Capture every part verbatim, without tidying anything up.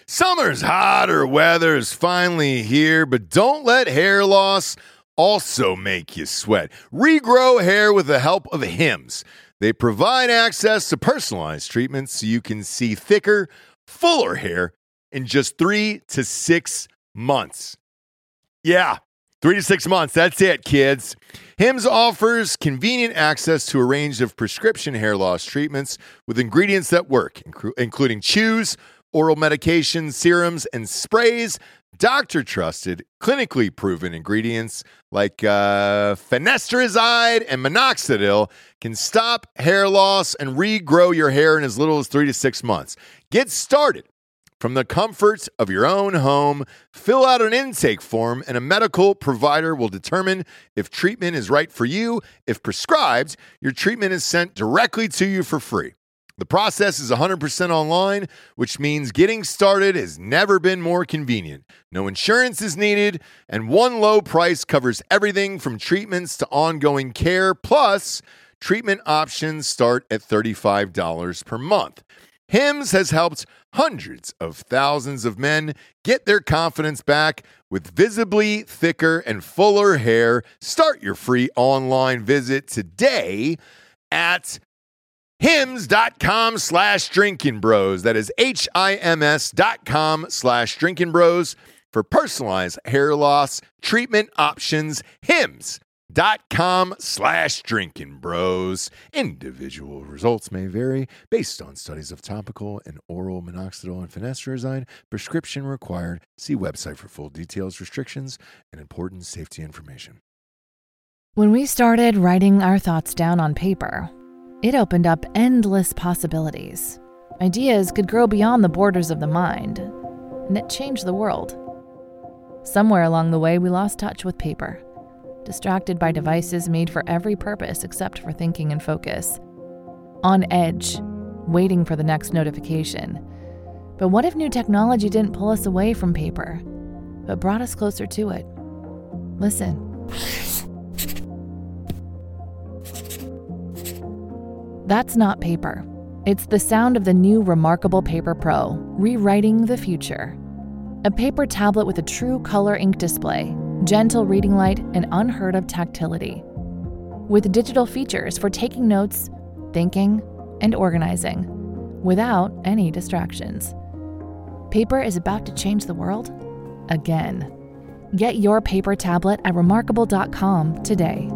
Summer's hotter weather is finally here, but don't let hair loss also make you sweat. Regrow hair with the help of Hims. They provide access to personalized treatments so you can see thicker, fuller hair in just three to six months. Yeah, three to six months. That's it, kids. Hims offers convenient access to a range of prescription hair loss treatments with ingredients that work, including chews, oral medications, serums, and sprays. Doctor-trusted, clinically proven ingredients like uh, finasteride and minoxidil can stop hair loss and regrow your hair in as little as three to six months. Get started from the comfort of your own home. Fill out an intake form, and a medical provider will determine if treatment is right for you. If prescribed, your treatment is sent directly to you for free. The process is one hundred percent online, which means getting started has never been more convenient. No insurance is needed, and one low price covers everything from treatments to ongoing care. Plus, treatment options start at thirty-five dollars per month. Hims has helped hundreds of thousands of men get their confidence back with visibly thicker and fuller hair. Start your free online visit today at Hims.com slash drinking bros. That is H I M S dot com slash drinking bros for personalized hair loss treatment options. Hims.com slash drinking bros. Individual results may vary based on studies of topical and oral minoxidil and finasteride. Prescription required. See website for full details, restrictions, and important safety information. When we started writing our thoughts down on paper, it opened up endless possibilities. Ideas could grow beyond the borders of the mind, and it changed the world. Somewhere along the way, we lost touch with paper, distracted by devices made for every purpose except for thinking and focus. On edge, waiting for the next notification. But what if new technology didn't pull us away from paper, but brought us closer to it? Listen. That's not paper. It's the sound of the new Remarkable Paper Pro, rewriting the future. A paper tablet with a true color ink display, gentle reading light, and unheard of tactility. With digital features for taking notes, thinking, and organizing, without any distractions. Paper is about to change the world again. Get your paper tablet at remarkable dot com today.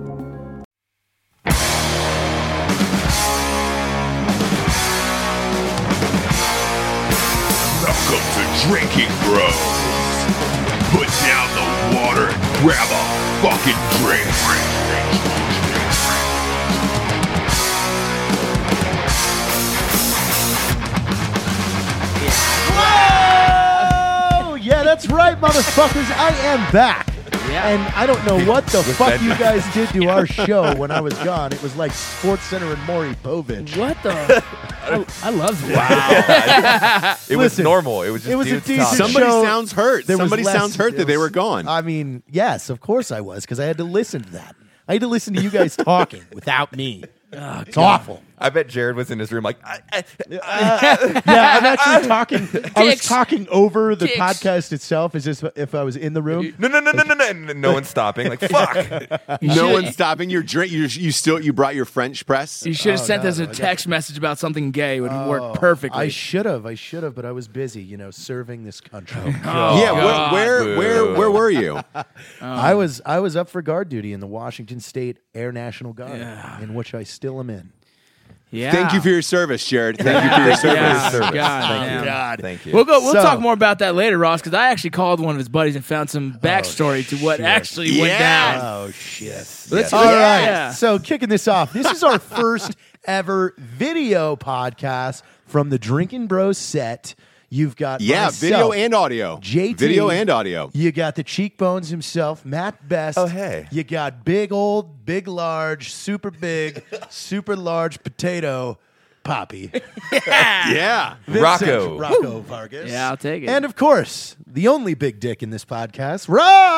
Welcome to Drinking Bros. Put down the water and grab a fucking drink. Whoa! Yeah, that's right, motherfuckers. I am back. Yeah. And I don't know what the fuck you guys did to our show when I was gone. It was like Sports Center and Maury Povich. What the? I, I love it. Wow. it was Listen, normal. It was just it was a dudes decent talking. Somebody show. sounds hurt. There was Somebody less- sounds hurt it that they was- were gone. I mean, yes, of course I was, because I had to listen to that. I had to listen to you guys talking without me. Oh, It's awful. I bet Jared was in his room like, I, I, Yeah, I'm actually talking. I was Kicks. talking over the Kicks. podcast itself as if, if I was in the room. no, no, no, no, no, no, no, no one's stopping. Like, fuck. no should- one's stopping your drink. You, you still you brought your French press. You should have Oh, sent no, us a no, I got- text message about something gay. It would Oh, work perfectly. I should have. I should have, but I was busy, you know, serving this country. Oh, yeah, God. where where, where where were you? I was I was up for guard duty in the Washington State Air National Guard, Yeah. in which I still am in. Yeah. Thank you for your service, Jared. Thank you for your service. Yeah. Service. God, Thank damn. you. God. Thank you. We'll go. We'll So- talk more about that later, Ross, because I actually called one of his buddies and found some backstory to what shit. actually went Yeah. down. Oh shit! Let's Yes. All right. Yeah. So kicking this off, this is our first ever video podcast from the Drinking Bros set. You've got Yeah, myself, video and audio. J T, Video and audio. You got the cheekbones himself, Matt Best. Oh, hey. You got big old, big large, super big, super large potato, Poppy. Yeah. Vincent Rocco. Rocco Vargas. Yeah, I'll take it. And of course, the only big dick in this podcast, Ross.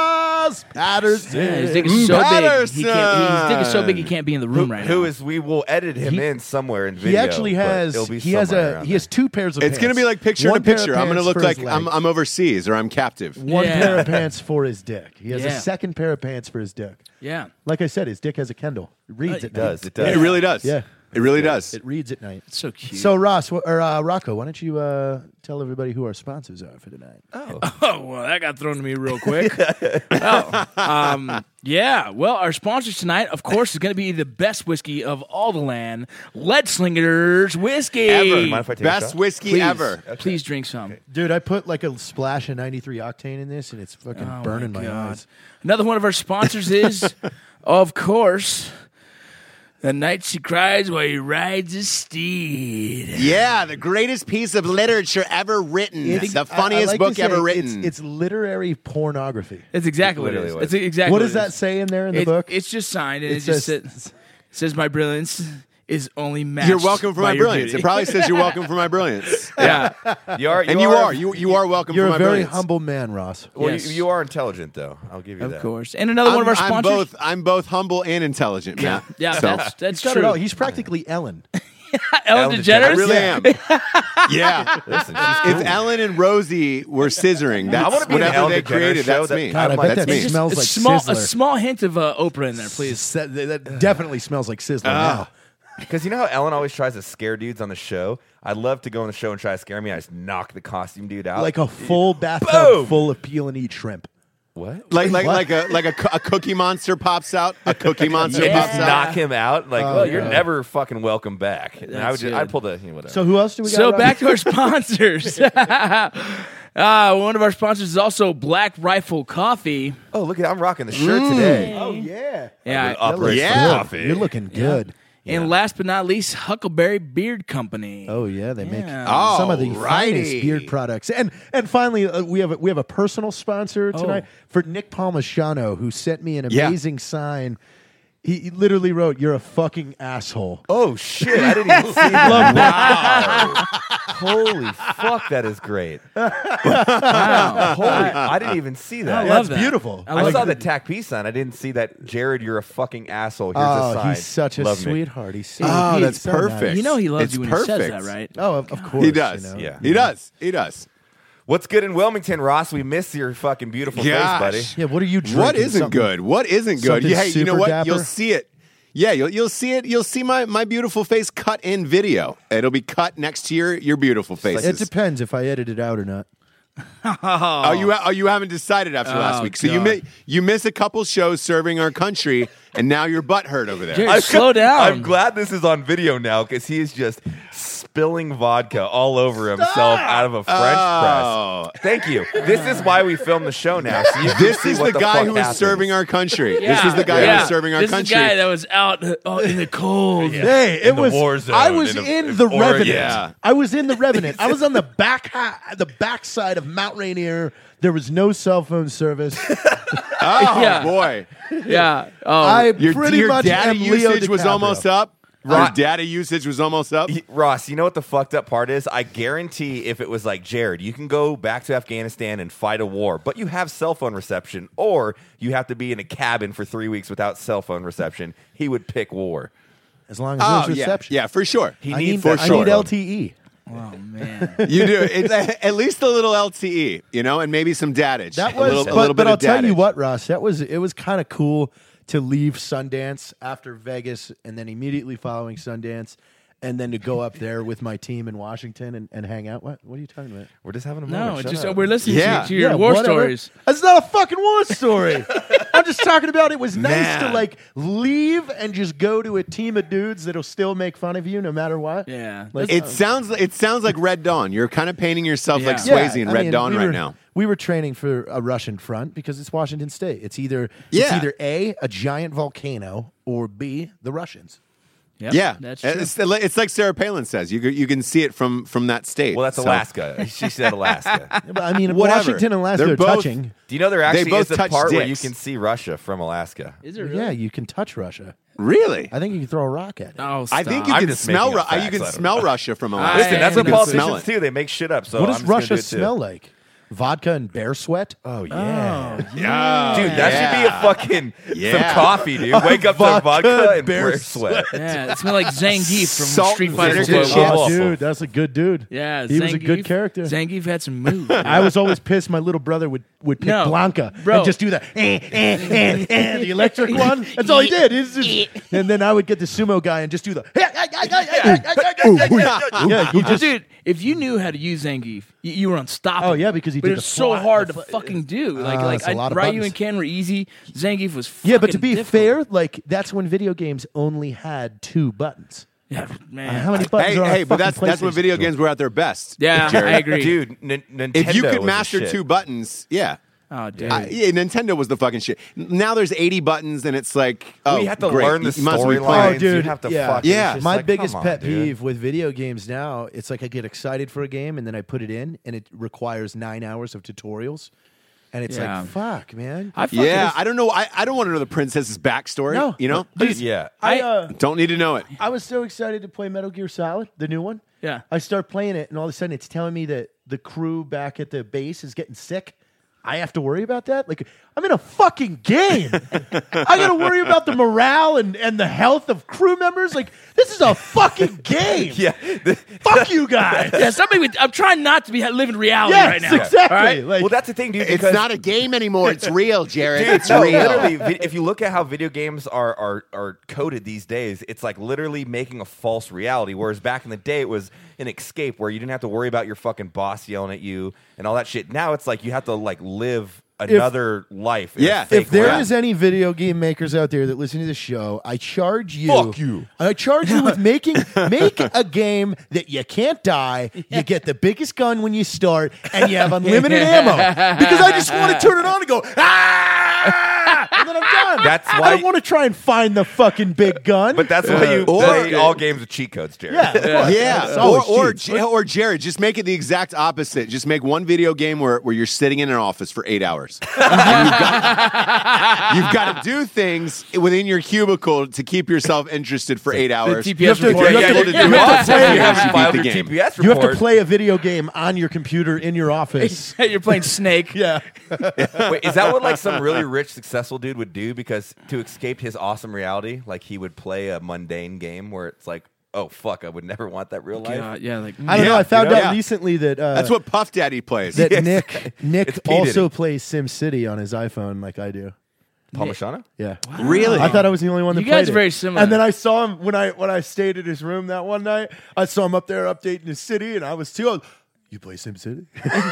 Ross Patterson. Yeah, his dick is so big. He Patterson. can't, his dick is so big he can't be in the room right now. Who is? We will edit him He- in somewhere in video. He actually but has. it'll be He has somewhere a. around He has two pairs of It's pants. going to be like picture One in a pair of picture. I'm going to pants look for his like leg. I'm, I'm overseas or I'm captive. One Yeah. pair of pants for his dick. He has Yeah. a second pair of pants for his dick. Yeah. Like I said, his dick has a Kendall. It reads Uh, at It does. night. It does. It really does. Yeah. It really does. It reads at night. It's so cute. So Ross wh- or uh, Rocco, why don't you uh, tell everybody who our sponsors are for tonight? Oh. Oh, well, that got thrown to me real quick. oh, um, yeah. Well, our sponsors tonight, of course, is going to be the best whiskey of all the land, Lead Slingers Whiskey. Ever. Mind if I take a Best shot? whiskey Please, ever. please drink some. Dude, I put like a splash of ninety-three octane in this, and it's fucking Oh, burning my, God. eyes. Another one of our sponsors is, of course, The Night She Cries While He Rides a Steed. Yeah, the greatest piece of literature ever written. It's the I- I funniest like to book say ever it's- written. It's, literary pornography. That's exactly what it Literally is. what That's it exactly What what does it that is. say in there in the It- book? It's just signed, and it, It just says- says, says, my brilliance is only matched You're welcome for by my your brilliance. It beauty." probably says you're welcome for my brilliance. Yeah. You are. And you are. You you are welcome You're for a my very brilliance. humble man, Ross. Well, Yes. you, you are intelligent, though. I'll give you Of that. course. And another I'm, one of our I'm sponsors. both I'm both humble and intelligent, yeah, Matt. yeah, So, that's that's Not true. at all. He's practically Ellen. Ellen Ellen DeGeneres. I really am. Yeah. Listen, she's If cool. Ellen and Rosie were scissoring, I that's wanna be in an whatever Ellen they DeGeneres created. show That's that- me. God, I That's bet that me. smells a like small, Sizzler. a small hint of uh, Oprah in there, please. That, that definitely smells like Sizzler now. Because you know how Ellen always tries to scare dudes on the show? I'd love to go on the show and try to scare me. I just knock the costume dude out. Like a full bathtub Boom! full of peel and eat shrimp. what? Like like What? like a like a, co- a cookie monster pops out. A cookie monster Yeah. pops out. Knock him out? Like, Oh, well, you're God. never fucking welcome back. And I would just, good. I'd pull the, you know, whatever. So who else do we got? So Ross? back to our sponsors. uh, one of our sponsors is also Black Rifle Coffee. oh, look at I'm rocking the shirt today. Oh yeah. Yeah. Operation Yeah. Coffee. You're looking good. And last but not least, Huckleberry Beard Company. Oh yeah, they make Yeah. uh, some of the Alrighty. finest beard products. And and finally, uh, we have a, we have a personal sponsor tonight Oh. for Nick Palmisciano, who sent me an Yeah. amazing sign. He, he literally wrote, "You're a fucking asshole." Oh shit! I didn't even see that. Wow! Holy fuck, that is great. Wow. Holy, I didn't even see that. I love That's that. beautiful. I I love saw that. the tack piece sign. I didn't see that. Jared, you're a fucking asshole. Here's a Oh, sign. he's such a Love me. sweetheart. He's so, Oh, he's that's so perfect. nice. You know he loves It's you when he says perfect. that, right? Oh, of, of course. He does. You know? Yeah. He does. He does. What's good in Wilmington, Ross? We miss your fucking beautiful Gosh. face, buddy. Yeah. What are you drinking? What isn't Something- good? What isn't good? something Yeah, hey, you know super what? dapper? You'll see it. Yeah, you'll you'll see it. You'll see my, my beautiful face cut in video. It'll be cut next to your your beautiful faces. It depends if I edit it out or not. Oh, you ha- oh, you haven't decided after last Oh, week. So you God. mi- you miss a couple shows serving our country, and now your butt hurt over there. Jared, slow down. I'm glad this is on video now because he is just spilling vodka all over himself out of a French Oh. press. Thank you. This is why we film the show now. So you can This see is what the guy fuck who is happens. serving our country. This Yeah, is the guy yeah. who was serving our this country. is the guy that was out uh, in the cold. Hey, it In the was. war zone, I was in in, a- the or- Revenant. yeah. I was in the Revenant. I was on the back ha- the backside of Mount Rainier. There was no cell phone service. Oh Yeah. boy, Yeah. Oh, I your, pretty your much data am Leo usage was DiCaprio. almost up. Your Right. data usage was almost up. He- Ross, you know what the fucked up part is? I guarantee if it was like Jared, you can go back to Afghanistan and fight a war, but you have cell phone reception, or you have to be in a cabin for three weeks without cell phone reception. He would pick war. As long as Oh there's yeah, reception. yeah, for sure. He I needs need, that I cell need phone. L T E. oh man. You do. It's a, at least a little L T E, you know, and maybe some datage. That a was, little, but, a little but bit I'll of tell you datage. what, Ross. That was it. Was kind of cool to leave Sundance after Vegas, and then immediately following Sundance, and then to go up there with my team in Washington and, and hang out. What? What are you talking about? We're just having a moment. No, it's Shut just up. we're listening Yeah. to, to your Yeah, war whatever. stories. That's not a fucking war story. I'm just talking about it was nice to Man. like leave and just go to a team of dudes that'll still make fun of you no matter what. Yeah. Like, It sounds. It sounds like Red Dawn. You're kind of painting yourself like Yeah. Swayze in I Red mean, Dawn we right were- now. We were training for a Russian front because it's Washington State. It's either it's Yeah. either A, a giant volcano, or B, the Russians. Yep, Yeah, That's true. It's, it's like Sarah Palin says. You you can see it from from that state. Well, that's So- Alaska. She said Alaska. Yeah, but I mean, Whatever. Washington and Alaska They're are both- touching. Do you know there actually both is a touch part where you dicks. can see Russia from Alaska? Is it really? Yeah, you can touch Russia. Really? I think you can throw a rock at it. Oh, stop. I think you I'm can just smell. making Ru- up facts, you can I don't smell know. Russia from I- Alaska. Listen, that's You what can politicians smell it. do. They make shit up. So what I'm does just gonna Russia do it too. smell like? vodka and bear sweat. Oh yeah, Yeah. Dude, that should be a fucking Yeah. some coffee, dude. Wake up to Vodka vodka and bear bear sweat. Yeah, it smelled like Zangief from Salt Street and Fighter vinegar two. chips. Oh, Awful. dude, that's a good dude. Yeah, he was a good Zangief- character. Zangief had some moves. I was always pissed. My little brother would, would pick No, Blanca bro. and just do that, eh, eh, eh, eh, the electric one. That's all he did. He's just, and then I would get the sumo guy and just do the. Yeah, you just. Dude, if you knew how to use Zangief, you, you were unstoppable. Oh, yeah, because he but did it was the so fly- hard the to fl- fucking do. Like, Uh, like it's a I, lot of Ryu buttons. and Ken were easy. Zangief was Yeah, but to fucking be difficult. fair, like that's when video games only had two buttons. yeah, Uh, man. how many buttons Hey, are on hey, a but fucking that's that's when video PlayStation? games were at their best. yeah, Jared. I agree. Dude, N- Nintendo If you was could the master shit. two buttons, yeah. Oh, dude. I, yeah, Nintendo was the fucking shit. Now there's eighty buttons, and it's like, oh, we have to great. learn the You might as well be playing. storylines. Oh, dude, You have to yeah. fucking. Yeah. it's just My like, biggest come on, pet dude. peeve with video games now, it's like I get excited for a game and then I put it in and it requires nine hours of tutorials. And it's Yeah. like, fuck, man. I fucking Yeah, I don't know. I, I don't want to know the princess's backstory. No. You know, Dude, Yeah. I, I- uh, don't need to know it. I was so excited to play Metal Gear Solid, the new one. Yeah. I start playing it and all of a sudden it's telling me that the crew back at the base is getting sick. I have to worry about that? Like, I'm in a fucking game. I got to worry about the morale and, and the health of crew members. Like, this is a fucking game. Yeah. Fuck you guys. Yeah, somebody would, I'm trying not to be living reality Yes, right now. exactly. All right? Like, Well, that's the thing, dude. It's because- not a game anymore. It's real, Jared. Dude, it's no, real. literally, vi- if you look at how video games are, are are coded these days, it's like literally making a false reality. Whereas back in the day, it was an escape where you didn't have to worry about your fucking boss yelling at you and all that shit. Now it's like you have to like live another life. in a Yeah. fake if there world. is any video game makers out there that listen to the show, I charge you. Fuck you. I charge you with making make a game that you can't die. You get the biggest gun when you start, and you have unlimited ammo. Because I just want to turn it on and go ah, and then I'm done. That's I why- don't want to try and find the fucking big gun. But that's why you Or- play all games with cheat codes, Jared. yeah, of course. Yeah, It's or always or, cheap. J- or Jared, just make it the exact opposite. Just make one video game where, where you're sitting in an office for eight hours. And you've got, you've got to do things within your cubicle to keep yourself interested for eight hours. T P S You have to- report. you Yeah, have able to- to you do have it. to play- You haven't beat filed the your game. T P S You have report. to play a video game on your computer in your office. You're playing Snake. yeah. Wait, is that what like some really rich, successful dude would do? Because to escape his awesome reality, like he would play a mundane game where it's like, oh fuck, I would never want that real life. God, yeah, like I don't know. Yeah, I found you know? out Yeah. recently that uh, That's what Puff Daddy plays. that Yes. Nick Nick It's P. also Diddy. plays SimCity on his iPhone like I do. Parmesan? Yeah. Really? I thought I was the only one that You played guys are it. very similar. And then I saw him when I when I stayed at his room that one night. I saw him up there updating his city, and I was too. I was, you play SimCity?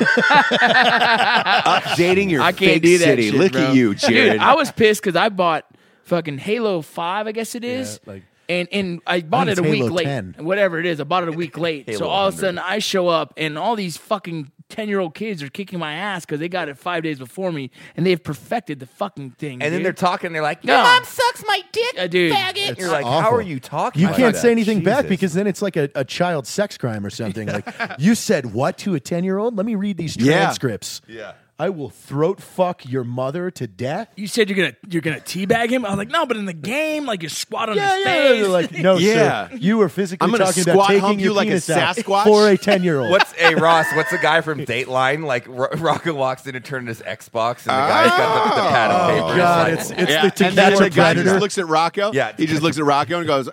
Updating your I can't fake do that city. shit, Look bro. at you, Jared. Dude, I was pissed because I bought fucking Halo five, I guess it is. Yeah, like- and and I bought think it a it's week Halo late. ten. Whatever it is, I bought it a week late. Halo so all of a one hundred. sudden I show up and all these fucking ten-year-old kids are kicking my ass because they got it five days before me and they've perfected the fucking thing. And then dude. they're talking, they're like, No. your mom sucks my dick, Uh, dude. faggot. You're like, awful. how are you talking You like can't that? say anything back Jesus. because then it's like a, a child sex crime or something. Like you said what to a ten year old? Let me read these Yeah. transcripts. Yeah. I will throat fuck your mother to death. you said you're gonna you're gonna teabag him. I was like, no, but in the game, like you squat on Yeah, his yeah. face. They're like, no, Yeah. sir. You were physically I'm gonna talking squat about taking hump your you like a penis out Sasquatch? for a ten year old. What's a Ross? What's the guy from Dateline? Like Ro- Rocco walks in and turns his Xbox, and the guy's got the, the pad of paper. Oh, God, like, it's it's Yeah, the to and then catch the a guy predator. just looks at Rocco. Yeah. he just looks at Rocco and goes,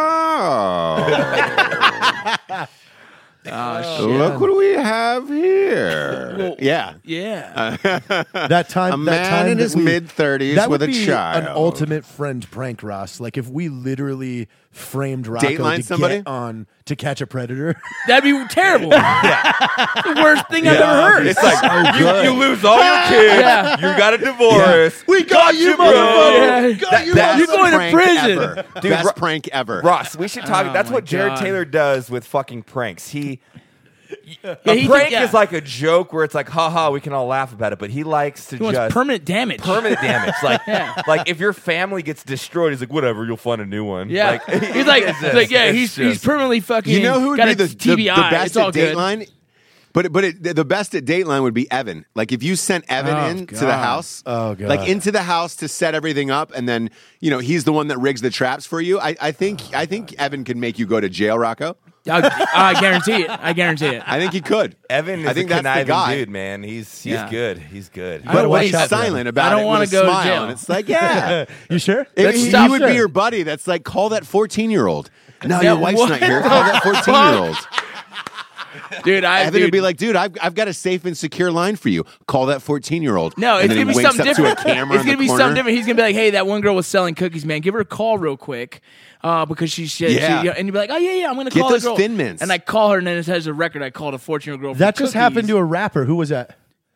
"Oh, oh, shit. look what we have here." Well, yeah, Yeah. that time, a that man time in that his we- mid thirties that with would a be child. an ultimate friend prank, Ross. Like if we literally framed Rocco Dateline to somebody? get on To Catch a Predator. That'd be terrible. The worst thing I've ever heard. It's like you, you lose all your kids. Yeah. You got a divorce. We got you, bro. motherfucker. Yeah. Got That- you, that- You're going to prank prison. ever. Dude, Best Ro- prank ever. Ross, we should talk. Oh, that's my what Jared God. Taylor does with fucking pranks. He Yeah, a he prank did- yeah. is like a joke where it's like, haha, we can all laugh about it. But he likes to He wants just permanent damage. permanent damage. Like, Yeah. like if your family gets destroyed, he's like, whatever, you'll find a new one. Yeah, like, he's like, it's he's just- like, yeah, it's he's just- he's permanently fucking. You know who would got be a the, the, T B I. the best it's all at good. Dateline? But but it, the best at Dateline would be Evan. Like if you sent Evan Oh, in to the God. house, Oh, God. like into the house to set everything up, and then you know he's the one that rigs the traps for you. I, I think I think Evan can make you go to jail, Rocco. I, I guarantee it. I guarantee it. I think he could. Evan is I think a that's the conniving guy. dude, man. He's he's Yeah. good. He's good. I But don't when watch he's out for him. silent about I don't it wanna with a go to smile, jail. and it's like, yeah. You sure? If Let's he, stop. he would be Sure. your buddy. That's like, call that fourteen-year-old. No, Yeah, your wife's what? not here. Call that fourteen-year-old. Dude, I Evan dude, would be like, dude, I've, I've got a safe and secure line for you. Call that fourteen-year-old. no, And it's then gonna he be winks something up different. to a camera It's in gonna the be corner. something different. He's gonna be like, "Hey, that one girl was selling cookies, man. Give her a call real quick." Uh, because she said, Yeah. she, and you'd be like, "Oh yeah, yeah, I'm gonna Get call those that girl." Thin Mints. And I call her, and then it has a record. I called a fourteen-year-old girl. That for just cookies. happened to a rapper. Who was that?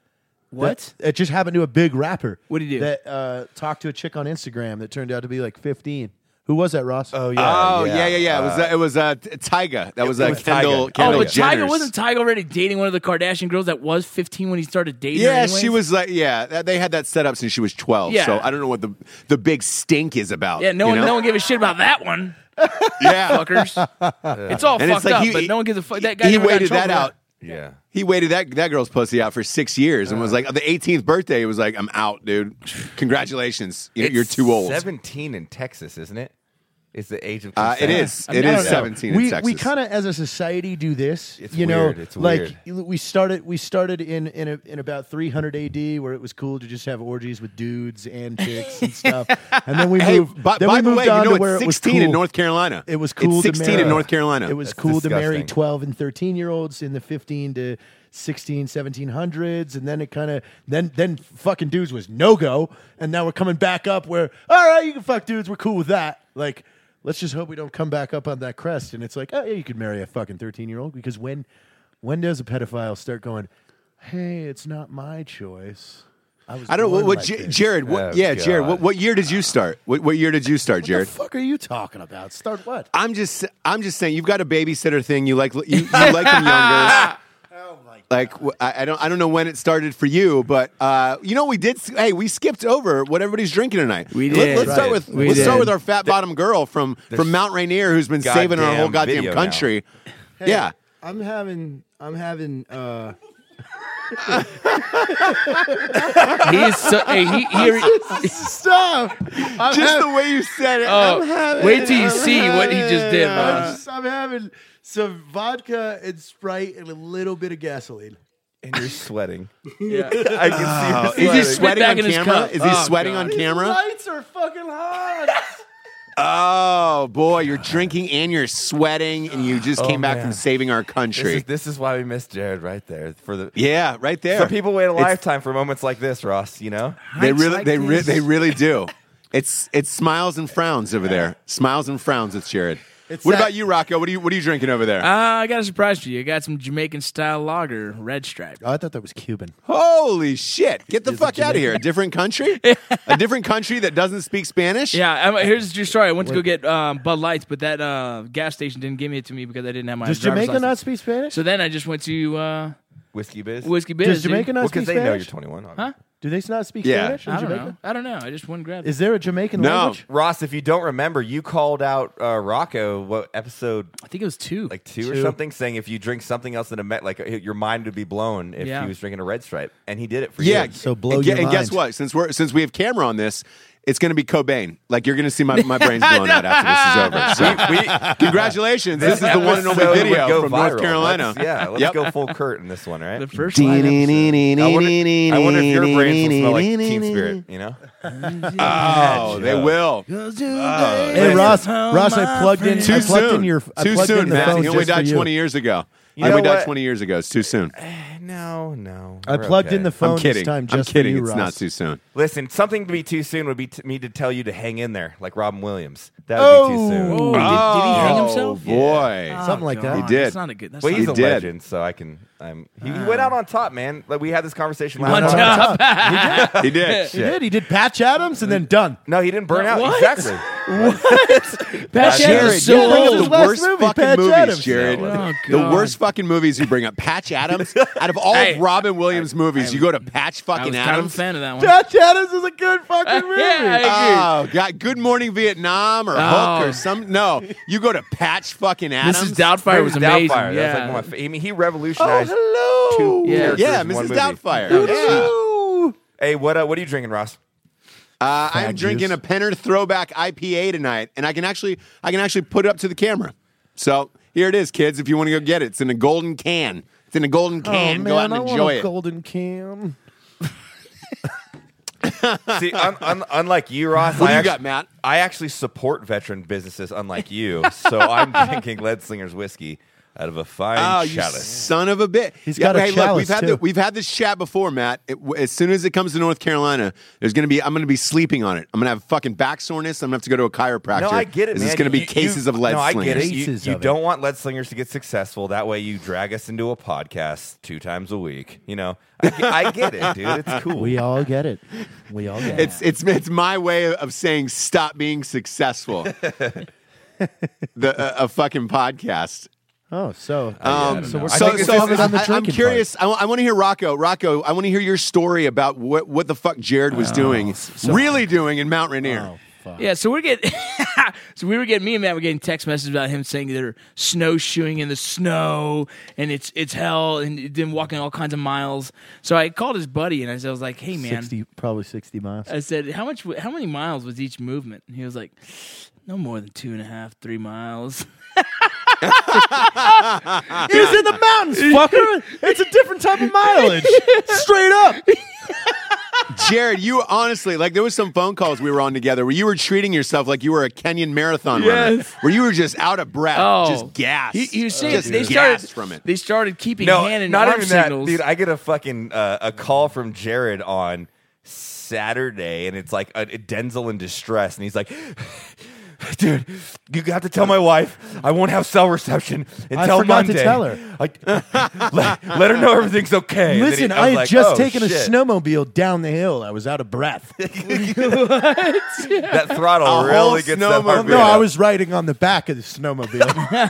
what? That- it just happened to a big rapper. What'd he do? That uh, talked to a chick on Instagram that turned out to be like fifteen. Who was that, Ross? Oh Oh, yeah, yeah, yeah. It was, uh, it was uh, Tyga. That was uh, was Kendall, Tyga. Kendall Oh, but Tiger Jenner's. wasn't Tiger already dating one of the Kardashian girls that was fifteen when he started dating her Yeah, anyways? she was like, yeah, that- they had that set up since she was twelve. Yeah. So I don't know what the the big stink is about. Yeah, no you one, know? no one gave a shit about that one. Yeah. Fuckers. It's all And it's fucked like up, he- but no one gives a fuck. That guy He never got in waited trouble that for out. Yeah. He waited that that girl's pussy out for six years and was like, the eighteenth birthday, he was like, I'm out, dude. Congratulations. You- You're It's too old. seventeen in Texas, isn't it? Is the age of Uh, consent. it is. I mean, It I is don't know. seventeen we in Texas. we kind of as a society do this. It's you know, weird. It's like weird. we started we started in in, a, in about three hundred A D where it was cool to just have orgies with dudes and chicks and stuff. And then we Hey, moved. by, then by we the moved way, you on know to where it's it was sixteen in cool. North Carolina. It was cool. It's sixteen to marry, in North Carolina. It was That's cool to marry disgusting. twelve and thirteen year olds in the fifteen to sixteen, seventeen hundreds, and then it kind of then then fucking dudes was no go, and now we're coming back up where all right, you can fuck dudes, we're cool with that. Like, let's just hope we don't come back up on that crest, and it's like, oh yeah, you could marry a fucking thirteen year old because when when does a pedophile start going, hey, it's not my choice? I was I don't know. born What, what like J- this. Jared, what, Oh, yeah, Jared, God. what, what year did you start? What, what year did you start, What Jared? the fuck are you talking about? Start what? I'm just, I'm just saying, you've got a babysitter thing. You like, you, you like them younger. Oh my Like w- I, I don't, I don't know when it started for you, but uh, you know, we did. s- Hey, we skipped over what everybody's drinking tonight. We Let, did. let's start Right. with, We let's start did. with our fat bottom girl from from Mount Rainier, who's been saving our whole goddamn goddamn video country. Yeah, I'm having I'm having uh He is so, hey, he, he, stop. I'm just hav- the way you said it. oh, I'm having- wait till you I'm see what he just did, I'm, Ross. just- I'm having some vodka and Sprite and a little bit of gasoline. And you're sweating. Yeah. I can see Is you he sweating. spit sweating back on in his camera? cup. Is he Oh, sweating God. on These camera? lights are fucking hot. Oh boy, you're drinking and you're sweating, and you just Oh, came back man. from saving our This country. is, this is why we miss Jared right there. For the Yeah, right there. Some people wait a It's- lifetime for moments like this, Ross. You know. They Heights really, like they, re- this. they really do. It's it's smiles and frowns over there. Smiles and frowns with Jared. It's What that- about you, Rocco? What are you What are you drinking over there? Uh, I got a surprise for you. I got some Jamaican style lager, Red Stripe. Oh, I thought that was Cuban. Holy shit! Get the fuck out of here. A different country? A different country that doesn't speak Spanish? Yeah, um, here's your story. I went to go get um, Bud Lights, but that uh, gas station didn't give me it to me because I didn't have my Does driver's Jamaica not license. speak Spanish? So then I just went to uh, Whiskey biz. Whiskey Biz. Does dude. Jamaica not Well, speak because they know you're Spanish? twenty-one. Huh? Do they not speak Yeah. Spanish in I don't Jamaica? know. I don't know. I just went and grabbed it. Is there a Jamaican No. language? Ross, if you don't remember, you called out uh, Rocco. What episode? I think it was two. Like two, or Two. something, saying if you drink something else than a met, like uh, your mind would be blown if Yeah. he was drinking a Red Stripe, and he did it for Yeah. you. So blow and, ge- your and guess mind. what? Since we're since we have camera on this, it's going to be Cobain. Like you're going to see my, my brain's blown out after this is over. So, We- congratulations! This is the one and only episode would video go from viral. North Carolina. Let's- yeah, let's Yep. go full Kurt in this one, right? the first live episode. I wonder, I wonder if your brains will smell like Teen Spirit. You know, Oh, they will. Hey Ross, Ross, I plugged in. Too I plugged soon. in your. I too plugged soon, in the man. phone He only just for died you. twenty years ago. You he know only died what? twenty years ago. It's too soon. no, no. I we're plugged okay. in the phone I'm kidding. this time I'm just kidding. for you, It's Ross. not too soon. Listen, something to be too soon would be t- me to tell you to hang in there, like Robin Williams. That would be too soon. Oh, did, did he hang Oh, himself? boy. Oh, Something like that. God, He did. That's not a good. That's Well, not he's a a He did. legend, so I can. I'm. He, he went out on top, man. Like we had this conversation One last top. time. He did. He did. He did Patch Adams and then done. No, he didn't burn out. What? Exactly. Pat Jared, Shanahan's so you bring up old. the Last worst movie, fucking Patch movies, Adams. Jared. Oh, the God. worst fucking movies you bring up. Patch Adams. Out of all Hey. of Robin Williams' movies, you go to Patch I fucking was kind of a Adams. fan of that one. Patch Adams is a good fucking movie. Yeah, I agree. Oh, God. Good Morning Vietnam or Oh. Hook or some. No, you go to Patch fucking Adams. Missus Doubtfire was Missus amazing. Doubtfire. Yeah. That's like one of my. fa- I mean, he Oh, revolutionized. hello. Two Yeah. characters Yeah, in one Missus movie. Doubtfire. That was Yeah. Hey, what? Uh, what are you drinking, Ross? Uh, I'm Fag drinking juice. a Penner Throwback I P A tonight, and I can actually I can actually put it up to the camera. So Here it is, kids. If you want to go get it, it's in a golden can. It's in a golden can. Oh, go out man, and I enjoy want a it. golden can. See, un- un- unlike you, Ross, What I do you actu- got, Matt? I actually support veteran businesses, unlike you. So I'm drinking Lead Slinger's whiskey out of a fine Oh, you chalice. son of a bitch! He's got a hey, look, chalice, we've had too. the, we've had this chat before, Matt. It, w- as soon as it comes to North Carolina, there's gonna be I'm gonna be sleeping on it. I'm gonna have fucking back soreness. I'm gonna have to go to a chiropractor. No, I get it, This man. is gonna be You- cases you- of lead No, I slingers. get it. You, Cases you of it. don't want Lead Slingers to get successful. That way, you drag us into a podcast two times a week. You know, I, ge- I get it, dude. It's cool. We all get it. We all get It's it's it's my way of saying stop being successful. the uh, a fucking podcast. Oh, so Um, so we're so, covered so on the I, I'm drinking curious. I, want to hear Rocco. Rocco, I want to hear your story about what, what the fuck Jared was doing, really doing in Mount Rainier. part. Oh, fuck. Yeah, so we're getting, so we were getting, me and Matt were getting text messages about him saying they're snowshoeing in the snow and it's it's hell and then walking all kinds of miles. So I called his buddy and I said, I was like, hey man, sixty, probably sixty miles. I said, how much, how many miles was each movement? And he was like, no more than two and a half, three miles. He was in the mountains, fucker. It's a different type of mileage. Straight up. Jared, you honestly, like there was some phone calls we were on together where you were treating yourself like you were a Kenyan marathon runner, Yes. where you were just out of breath, Oh. just gassed. He, he was saying just they gassed started from it. They started keeping no, hand and not arm even that, signals. dude. I get a fucking uh, a call from Jared on Saturday, and it's like a, a Denzel in distress, and he's like, dude, you have to tell my wife I won't have cell reception until I forgot to Monday. tell her. Like, let, let her know everything's okay. And then Listen, he- I, was had like, just oh, taken a shit. snowmobile down the hill. I was out of breath. That throttle A really whole gets that snowmobile. heartbeat No, I up. was riding on the back of the snowmobile.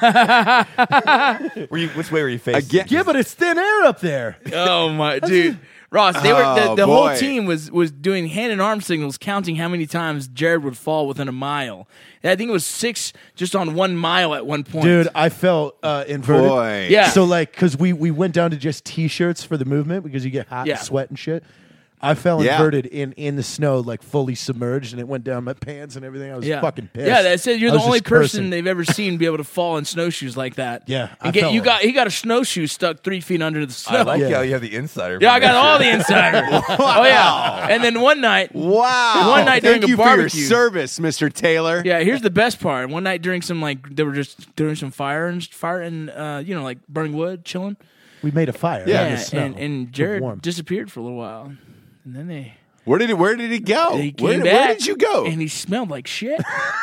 Were you, which way were you facing? Again, Yeah, but it's thin air up there. Oh my dude. Ross, they were the, Oh, the whole boy. team was was doing hand and arm signals, counting how many times Jared would fall within a mile. And I think it was six just on one mile at one point. Dude, I felt uh, inverted. boy. Yeah. So, like, because we, we went down to just T-shirts for the movement because you get hot Yeah. and sweat and shit. I fell Yeah. inverted in, in the snow, like fully submerged, and it went down my pants and everything. I was yeah. fucking pissed. Yeah, they said you're I the was only just person cursing. they've ever seen be able to fall in snowshoes like that. Yeah, I and get, fell you in. got he got a snowshoe stuck three feet under the snow. I like Yeah. how you have the insider. yeah, I got information. all the insider. Oh yeah, and then one night, Wow. One night Thank during a you barbecue. for your service, Mister Taylor. yeah, here's the best part. One night during some like they were just doing some fire and fire and uh, you know like burning wood, chilling. We made a fire. Yeah, in the snow. and and It was Jared warm. disappeared for a little while, and then they. Where did it, where did he go? He came where, did- back, where did you go? And he smelled like shit.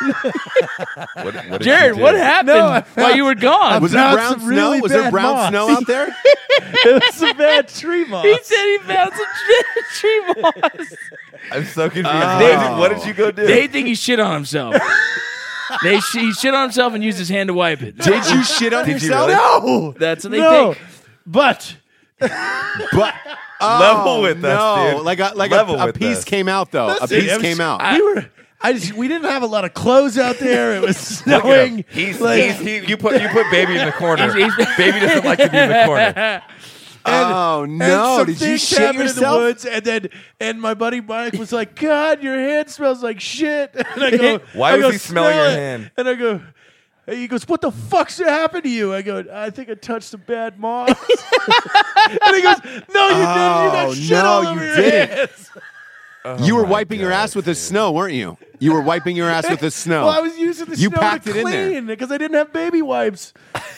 What, what did Jared, you what do? happened No, I while you were gone? was it found brown some snow? really Was there bad brown moss. snow out there? It was a bad tree moss. He said he found some tree moss. I'm so confused. Oh. David, what did you go do? They think he shit on himself. they sh- he shit on himself and used his hand to wipe it. Did you shit on Did you yourself? really? No, That's what they no. think. But But Level with us, no, dude. like a, like Level a, a with piece us. came out though. Listen, a piece it was- came out. we were. I just, we didn't have a lot of clothes out there. It was Look at snowing. him. He's, Like- he's, he, you put you put baby in the corner. He's- he's- Baby doesn't like to be in the corner. oh And no! some Did you things shit happened in the yourself? woods, and then and my buddy Mike was like, "God, your hand smells like shit." And I go, Why I was go, he smelling "Smell your it." hand? And I go, and he goes, "What the fuck's happened to you?" I go, "I think I touched some bad moss." And he goes, "No, you didn't. You got Oh, shit no, all you over your didn't. hands." you were my wiping your God, ass with the snow, weren't you? You were wiping your ass with the snow. Well, I was using the You snow packed to it in there. clean because I didn't have baby wipes.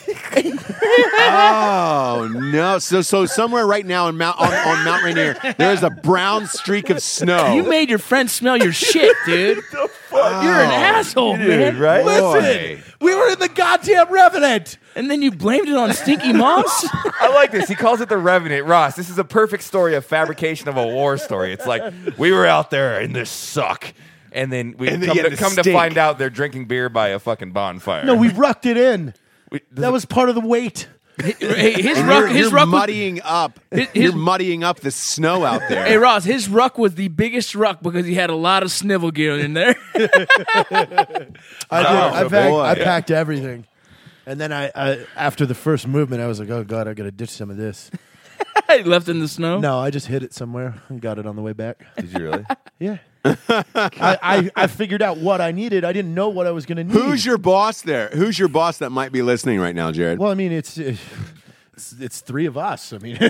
Oh no! So so somewhere right now in Mount on, on Mount Rainier, there is a brown streak of snow. You made your friend smell your shit, dude. You're an asshole, man. right? Boy. Listen, we were in the goddamn Revenant. And then you blamed it on Stinky Moss? I like this. He calls it the Revenant. Ross, this is a perfect story of fabrication of a war story. It's like, we were out there in this suck. And then we And then come, you to, had the come to stink. find out they're drinking beer by a fucking bonfire. No, we rucked it in. We- That was part of the weight. Hey, his And ruck, you're, his you're ruck was, muddying up. His- you're his- muddying up the snow out there. Hey Ross, his ruck was the biggest ruck because he had a lot of snivel gear in there. I did. I Oh, packed, boy. I packed everything. And then I, I, after the first movement, I was like, "Oh God, I gotta ditch some of this." He left in the snow. No, I just hid it somewhere and got it on the way back. Did you really? Yeah, I, I I figured out what I needed. I didn't know what I was going to need. Who's your boss there? Who's your boss that might be listening right now, Jared? Well, I mean, it's uh, it's, it's three of us. I mean,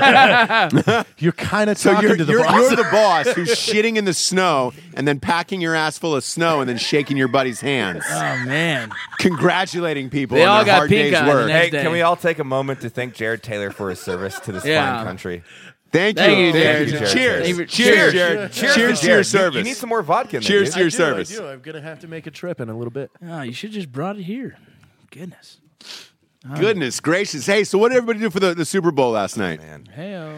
you're kind of So talking you're, to the you're, boss. you're the boss who's shitting in the snow and then packing your ass full of snow and then shaking your buddy's hands, Oh man, congratulating people They on all their got hard pink day's eye the work. next Hey, day. can we all take a moment to thank Jared Taylor for his service to this Yeah. fine country? Thank you. Thank you, Thank Jared. you. Jared. Cheers. Thank you. Cheers, Cheers. Jared. Cheers, Cheers to Jared. your You- service. You, need some more vodka in there, Cheers dude. to your I do, service. I do. I'm going to have to make a trip in a little bit. oh, you should just brought it here. Goodness. Goodness gracious. Hey, so what did everybody do for the, the Super Bowl last night? Man. Heyo.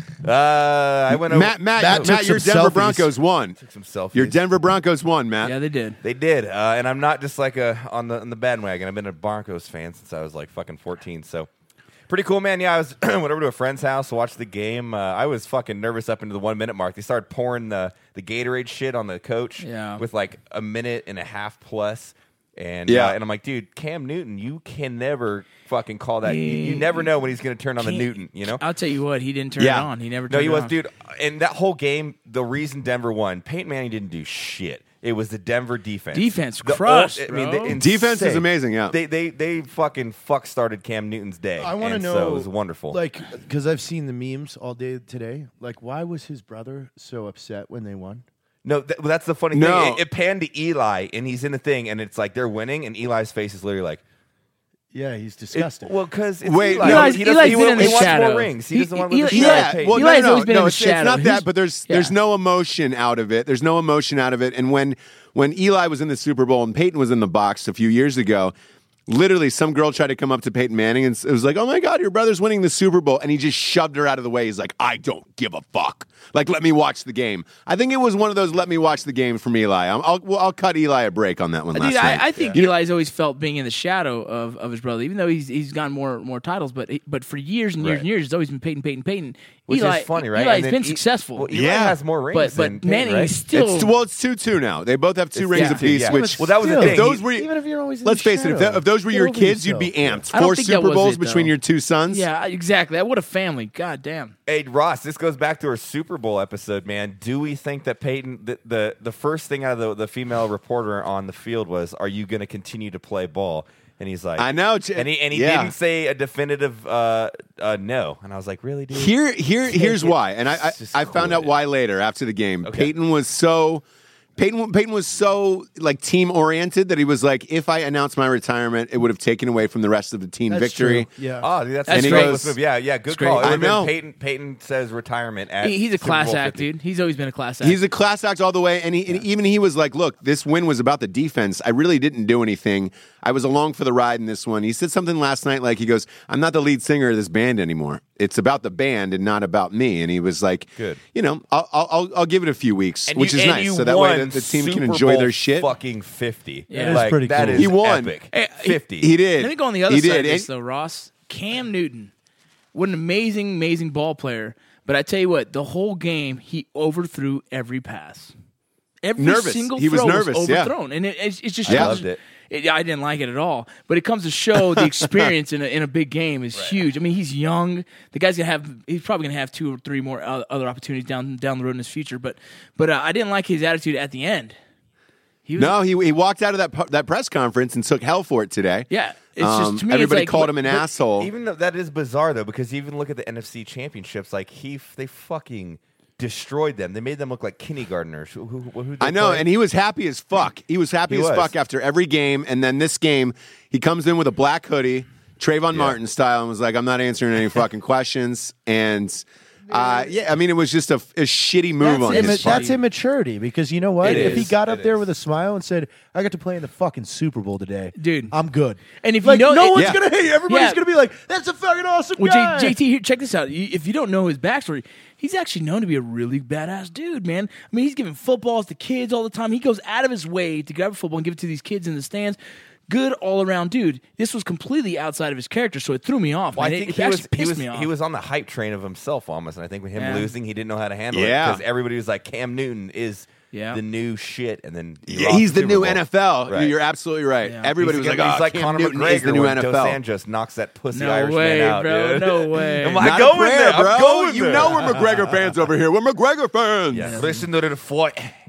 Uh, I went over. Matt, Matt, Matt Matt, took your some Denver selfies. Broncos won. Took some selfies. Your Denver Broncos won, Matt. Yeah, they did. They did, uh, and I'm not just like a on the on the bandwagon. I've been a Broncos fan since I was like fucking fourteen. So pretty cool, man. Yeah, I was went over to a friend's house to watch the game. Uh, I was fucking nervous up into the one minute mark. They started pouring the the Gatorade shit on the coach. Yeah. With like a minute and a half plus. And Yeah. uh, and I'm like, dude, Cam Newton, you can never fucking call that. You, you He- never know when he's going to turn on the Can't- Newton. You know. I'll tell you what, he didn't turn Yeah. it on. He never No, turned he it was, on. dude. And that whole game, the reason Denver won, Peyton Manning didn't do shit. It was the Denver defense. Defense The crushed, old- I mean, bro. the- Defense is insane. amazing, yeah. They they they fucking fuck started Cam Newton's day. I want to and know. So it was wonderful. Like, because I've seen the memes all day today. Like, why was his brother so upset when they won? no, th- well, that's the funny No. thing. It, it panned to Eli, and he's in the thing, and it's like they're winning, and Eli's face is literally like, Yeah, he's it- disgusted. well, because Wait, Eli. Eli's- he doesn't, Eli's he, been in he the wants shadow. more rings. He, He- doesn't want Eli- with the Eli- Eli Yeah, Payton. well, Eli's no, no, always been no, in the it's, it's shadow. not He's- that, but there's yeah. there's no emotion out of it. There's no emotion out of it. And when when Eli was in the Super Bowl and Peyton was in the box a few years ago, literally some girl tried to come up to Peyton Manning and it was like, "Oh my God, your brother's winning the Super Bowl," and he just shoved her out of the way. He's like, "I don't give a fuck. Like, let me watch the game." I think it was one of those "let me watch the game" from Eli. I'll I'll, well, I'll cut Eli a break on that one. Last Dude, night. I, I think Eli's always felt being in the shadow of, of his brother, even though he's he's gotten more more titles. But he, but for years and years Right. and years, it's always been Peyton, Peyton, Peyton. Which Eli, is funny, right? Eli's And then been E- successful, Well, Eli Yeah. has more rings but than but Peyton, Manning right? is still. It's, well, it's two two now. They both have two rings yeah. apiece. Yeah. Which Well, that was the Still, thing. if those He- were Even if you're always in let's the face it, if, shadow, that, if those were get your over kids, you'd yourself. be amped. I don't Four think that Super was Bowls it, between though. your two sons. Yeah, exactly. What a family. God damn. Hey Ross, this goes back to our Super Bowl episode, man. Do we think that Peyton, the the, the first thing out of the, the female reporter on the field was, "Are you going to continue to play ball?" And he's like, I know, J- and he and he yeah. didn't say a definitive uh, uh, no. And I was like, really, dude? Here, here, here's it. why, and I, I, It's just I found cool, out dude. why later after the game. Okay. Peyton was so, Peyton, Peyton was so like team oriented that he was like, if I announced my retirement, it would have taken away from the rest of the team That's victory. true. Yeah. Oh, dude, that's, That's a great. great move. Yeah, yeah, good great. call. It I would've been know. Peyton, Peyton says retirement at He, he's a Super class Bowl act, fifty. dude. He's always been a class act. He's a class act all the way, and he and even he was like, "Look, this win was about the defense. I really didn't do anything. I was along for the ride in this one." He said something last night, like he goes, "I'm not the lead singer of this band anymore. It's about the band and not about me." And he was like, Good. You know, I'll I'll, I'll give it a few weeks, And which you- is and nice, you so that way won the, the team can Super enjoy Bowl their shit. Fucking fifty. Yeah. That like, is pretty that cool. is He won. epic. Hey, fifty. He did. Let me go on the other he side did. of this, And- though, Ross. Cam Newton, what an amazing, amazing ball player. But I tell you what, the whole game, he overthrew every pass. Every Nervous. single He was throw nervous, was yeah. overthrown. And it, it's, it's just I shows- loved it. It, I didn't like it at all, but it comes to show the experience in a, in a big game is huge. I mean, he's young. The guy's gonna have. He's probably gonna have two or three more o- other opportunities down down the road in his future. But but uh, I didn't like his attitude at the end. He was, No, he he walked out of that pu- that press conference and took hell for it today. yeah. It's Um, just to me, everybody it's like, called but- him an but- asshole. Even though that is bizarre though, because even look at the N F C championships, like he they fucking destroyed them. They made them look like kindergartners. Who, who, who they I know, play? and he was happy as fuck. He was happy He as was. fuck after every game, and then this game, he comes in with a black hoodie, Trayvon Martin style, and was like, "I'm not answering any fucking questions." And uh, yeah, I mean, it was just a, a shitty move That's, on imma- his part. that's immaturity because you know what? It if he is. got up It there is. with a smile and said, "I got to play in the fucking Super Bowl today, Dude. I'm good." And if you like, know- no it- one's Yeah. gonna hate. Everybody's Yeah. gonna be like, "That's a fucking awesome Well, guy." J- J T, here, check this out. You- If you don't know his backstory, he's actually known to be a really badass dude, man. I mean, he's giving footballs to kids all the time. He goes out of his way to grab a football and give it to these kids in the stands. Good all around dude. This was completely outside of his character, so it threw me off. Well, I man. think it, it he actually was he pissed was me off. he was on the hype train of himself almost, and I think with him Yeah. losing, he didn't know how to handle Yeah. it because everybody was like, Cam Newton is Yeah. the new shit, and then he Yeah, lost he's the Super new Bowl. N F L. Right. You're absolutely right. Yeah. Everybody he's was like, gonna- "Oh, he's like Cam Conor Newton McGregor is the new when N F Dos L." Anjos knocks that pussy No Irishman way, out, bro. dude. No way. I'm like, Not going a prayer, there. bro. I'm going you there. know we're McGregor fans over here. We're McGregor fans. Yeah. Listen to the fight.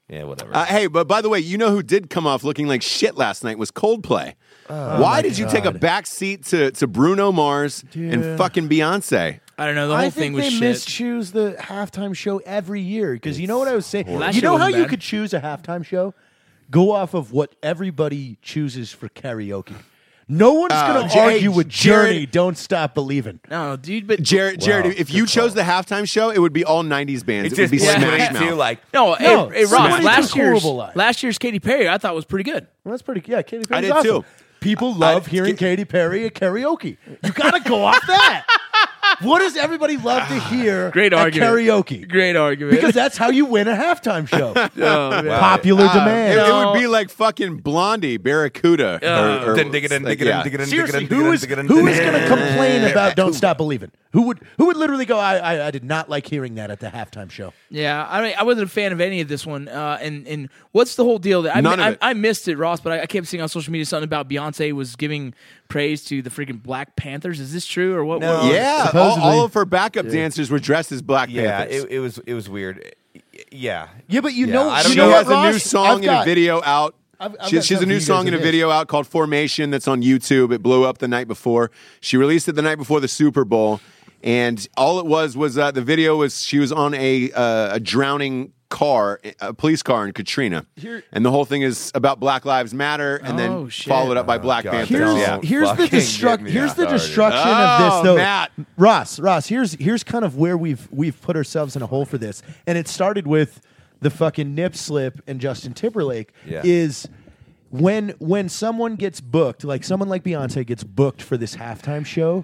Yeah, whatever. Uh, hey, but by the way, you know who did come off looking like shit last night was Coldplay. Oh Why did you take a back seat to, to Bruno Mars and fucking Beyonce? I don't know. The whole I thing think was they shit. mischoose the halftime show every year because you know what I was saying. Last You year know how wasn't you bad. could choose a halftime show? Go off of what everybody chooses for karaoke. No one's Uh, going to J- argue hey, with Jared- Journey. Don't stop believing. No, dude, but Jared, Jared, Wow, if you good chose call. the halftime show, it would be all nineties bands. It's it would just be yeah, Smash too, Mouth. like no, No, hey, hey somebody Ross, last took year's Horrible Life. last year's Katy Perry, I thought was pretty good. Well, that's pretty. Yeah, Katy I Perry's did awesome. too. People love I- hearing Katy Perry at karaoke. You got to go off that. What does everybody love to hear Great at argument. karaoke? Great argument. Because that's how you win a halftime show. oh, man. Popular Uh, demand. It, it No. would be like fucking Blondie, Barracuda. Uh, or, or, Dun- digga- dun- like, digga- yeah. dun- digga- dun- Seriously, digga- dun- who is digga- dun- who digga- is going to dun- complain about "Don't Stop Believing"? Who would who would literally go? I, I I did not like hearing that at the halftime show. Yeah, I mean, I wasn't a fan of any of this one. Uh, and and what's the whole deal? That I, None of I, it. I missed it, Ross, but I, I kept seeing on social media something about Beyonce was giving praise to the freaking Black Panthers. Is this true or what? No. what- Yeah, all, Supposedly. all of her backup dancers were dressed as Black Yeah, Panthers. it, it was it was weird. Yeah. Yeah, but you Yeah, know, I you don't she know know what, has a new Ross? song I've and got- a video out. I've- I've She, got she has a something new you song guys and a to video out called Formation that's on YouTube. It blew up the night before. She released it the night before the Super Bowl. And all it was was uh, the video was she was on a uh, a drowning car, a police car in Katrina. Here- and the whole thing is about Black Lives Matter and Oh, then shit. followed up by Oh, Black God. Panthers. Here's, yeah. here's the Fucking destruct. get me Here's the started. destruction Oh, of this, though. Matt. Ross, Ross. Here's here's kind of where we've we've put ourselves in a hole for this, and it started with the fucking nip slip and Justin Timberlake. Yeah. Is when when someone gets booked, like someone like Beyonce gets booked for this halftime show.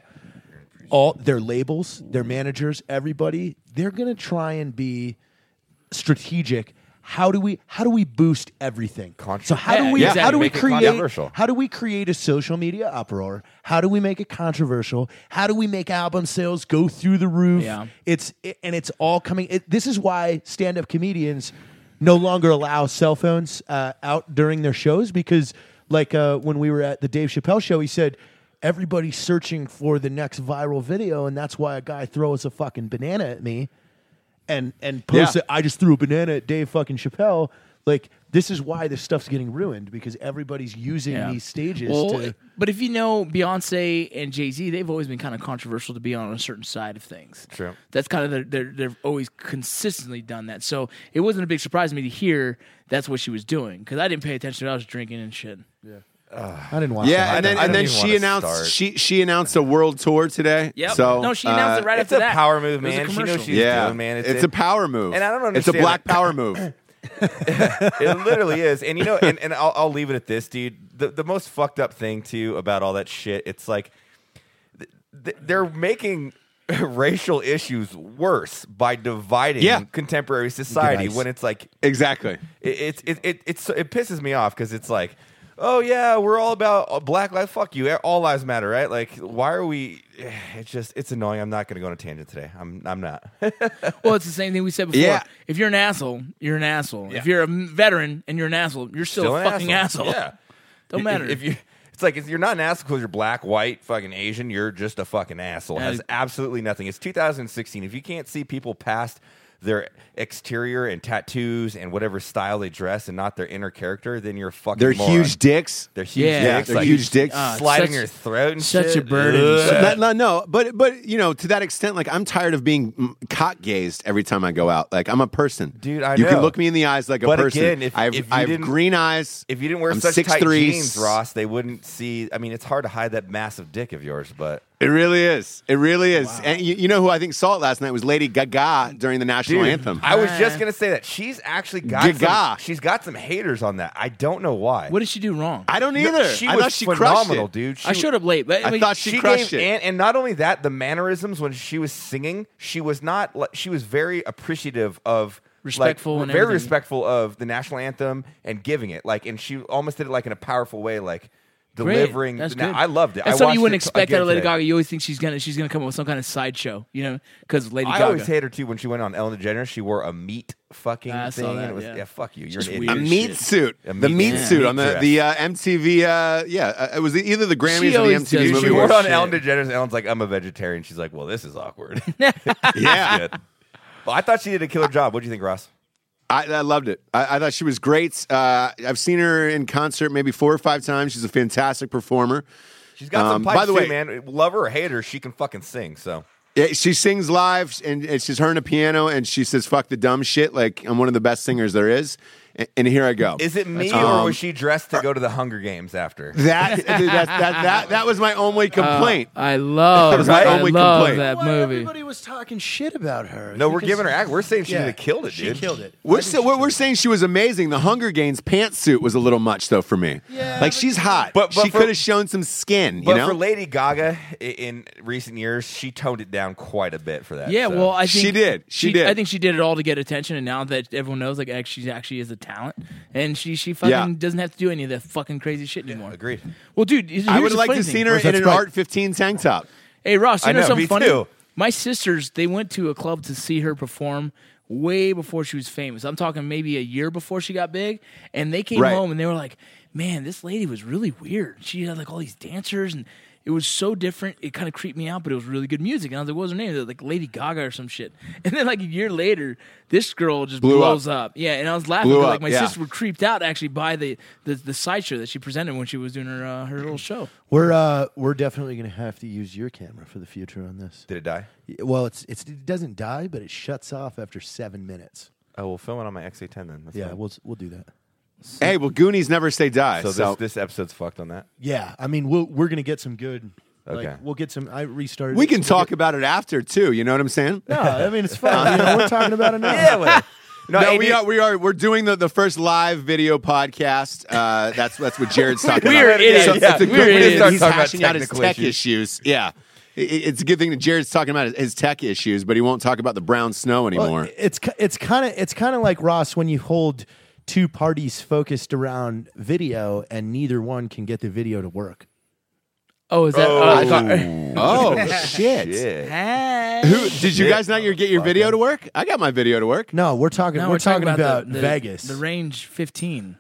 All their labels, their managers, everybody, they're gonna try and be strategic. How do we how do we boost everything? So how do Yeah, we exactly. how do we Make it create controversial. how do we create a social media uproar? How do we make it controversial? How do we make album sales go through the roof? Yeah. It's it, and it's all coming. It, this is why stand-up comedians no longer allow cell phones uh, out during their shows because, like uh, when we were at the Dave Chappelle show, he said everybody's searching for the next viral video, and that's why a guy throws a fucking banana at me. And and post Yeah. it, I just threw a banana at Dave fucking Chappelle. Like this is why this stuff's getting ruined because everybody's using Yeah. these stages Well, to. but if you know Beyonce and Jay Z, they've always been kind of controversial to be on a certain side of things. True. That's kind of their, their, they've always consistently done that. So it wasn't a big surprise to me to hear that's what she was doing because I didn't pay attention. I was drinking and shit. I didn't watch. Yeah, that. and then I and don't then even she wanna announced start. she she announced a world tour today. Yep. So no, she announced uh, it right It's after a that. power move, It was a man. She knows commercial. she's Yeah, doing, man. it's, It's, a power move, and I don't It's a understand black it. power move. It literally is. And you know, and, and I'll, I'll leave it at this, dude. The the most fucked up thing too about all that shit, it's like th- th- they're making racial issues worse by dividing Yeah. contemporary society ice. when it's like Exactly. it it it, it, it's, it pisses me off because it's like, oh yeah, we're all about black lives. Fuck you, all lives matter, right? Like, why are we? It's just it's annoying. I'm not going to go on a tangent today. I'm I'm not. Well, it's the same thing we said before. Yeah. If you're an asshole, you're an asshole. Yeah. If you're a m- veteran and you're an asshole, you're still, Still a an fucking asshole. Yeah, Don't If- matter. if, you. It's like if you're not an asshole because you're black, white, fucking Asian. You're just a fucking asshole. It Yeah. has absolutely nothing. It's two thousand sixteen. If you can't see people past their exterior and tattoos and whatever style they dress and not their inner character, then you're a fucking They're moron. huge dicks. They're huge Yeah. dicks. They're like, huge dicks. Uh, sliding such- your throat and such shit. a burden. Ugh. No, no, no, but but you know, to that extent, like I'm tired of being mm, cock gazed every time I go out. Like I'm a person, Dude, I You know. can look me in the eyes like a But person. again, if- I have, if you I have didn't- green eyes. If you didn't wear I'm such six tight three. jeans, Ross, they wouldn't see. I mean, it's hard to hide that massive dick of yours, but It really is. It really is. And you, you know who I think saw it last night was Lady Gaga during the national dude, anthem. I was just gonna say that she's actually got some, Gaga. she's got some haters on that. I don't know why. What did she do wrong? I don't No, either. she I was thought she crushed phenomenal, it. dude. She, I showed up late, but I, I mean, thought she, she crushed gave, it. and, and not only that, the mannerisms when she was singing, she was not. li- She was very appreciative of. Respectful like, and very everything. respectful of the national anthem and giving it like, and she almost did it like in a powerful way, like Great. delivering. That's the na- good. I loved it. That's I something you watched wouldn't it expect again out of Lady today. Gaga. You always think she's gonna she's gonna come up with some kind of sideshow, you know, because Lady I Gaga. always hate her too when she went on Ellen DeGeneres. She wore a meat fucking I saw thing. that, and it was, yeah. yeah. fuck you. You're Just an weird. a idiot. meat shit. suit. A the meat- meat yeah. suit Meat on the dress. the uh, M T V. Uh, yeah, uh, it was either the Grammys She or the always M T V does She movie. wore weird it on shit. Ellen DeGeneres. Ellen's like, I'm a vegetarian. She's like, well, this is awkward. Yeah. Shit. Well, I thought she did a killer job. What do you think, Ross? I, I loved it. I, I thought she was great. Uh, I've seen her in concert maybe four or five times. She's a fantastic performer. She's got some Um, pipes by the too, way- man. Love her or hate her, she can fucking sing. So Yeah, she sings live, and it's just her and a piano, and she says "fuck the dumb shit." Like I'm one of the best singers there is, and, and here I go. is it me Um, or was she dressed to go to the Hunger Games after? that, that, that, that that was my only complaint. I love, was my I only love complaint. that Why movie. everybody was talking shit about her. No, we're Because- giving her act. We're saying she Yeah, killed it, she dude. killed it. We're I still, think we're, she we're did. saying she was amazing. The Hunger Games pantsuit was a little much though for me. Yeah, like but she's you- hot, But- but she for- could have shown some skin. But You know, for Lady Gaga, i- in recent years, she toned it down quite a bit for that. Yeah, so. well, I think She did. She did. I think she did it all to get attention, and now that everyone knows, like, act- she actually is a talent, and she she fucking Yeah. doesn't have to do any of that fucking crazy shit anymore. agreed. Well, dude, here's I would the have liked funny to thing. seen her Where's in that an Sprite? Art fifteen tank top. Hey, Ross, you I know, know, something me funny? too. My sisters, they went to a club to see her perform way before she was famous. I'm talking maybe a year before she got big, and they came Right. home and they were like, "Man, this lady was really weird. She had like all these dancers and." It was so different. It kind of creeped me out, but it was really good music. And I was like, what was her name? They were like Lady Gaga or some shit. And then like a year later, this girl just Blew blows up. up. Yeah, and I was laughing Blew because like up, my yeah. sisters were creeped out actually by the the, the sideshow that she presented when she was doing her uh, her little show. We're uh, we're definitely going to have to use your camera for the future on this. Did it die? Well, it's, it's it doesn't die, but it shuts off after seven minutes. Oh, we'll film it on my X A ten then. That's Yeah, fine. we'll we'll do that. Hey, well, Goonies never say die. so So, this this episode's fucked on that. Yeah, I mean, we'll, we're going to get some good. Okay. Like, we'll get some. I restarted. we it. can We'll talk get- about it after too. You know what I'm saying? No, I mean it's fun. You know, we're talking about it now. well, no, No, hey, we dude, are we are we're doing the, the first live video podcast. Uh, that's that's what Jared's talking We're about. idiots. So Yeah, it's a we're good thing idiots. that he's Start talking about hashing out his technical tech issues. issues. Yeah, It- it's a good thing that Jared's talking about his, his tech issues, but he won't talk about the brown snow anymore. Well, it's ki- it's kind of it's kind of like Ross when you hold two parties focused around video and neither one can get the video to work. Oh, is that? Oh, I thought, oh shit! Yeah. Who did you guys not your, get your video to work? I got my video to work. No, we're talking. no, we're, talking, about, the, the, Vegas. the Range fifteen.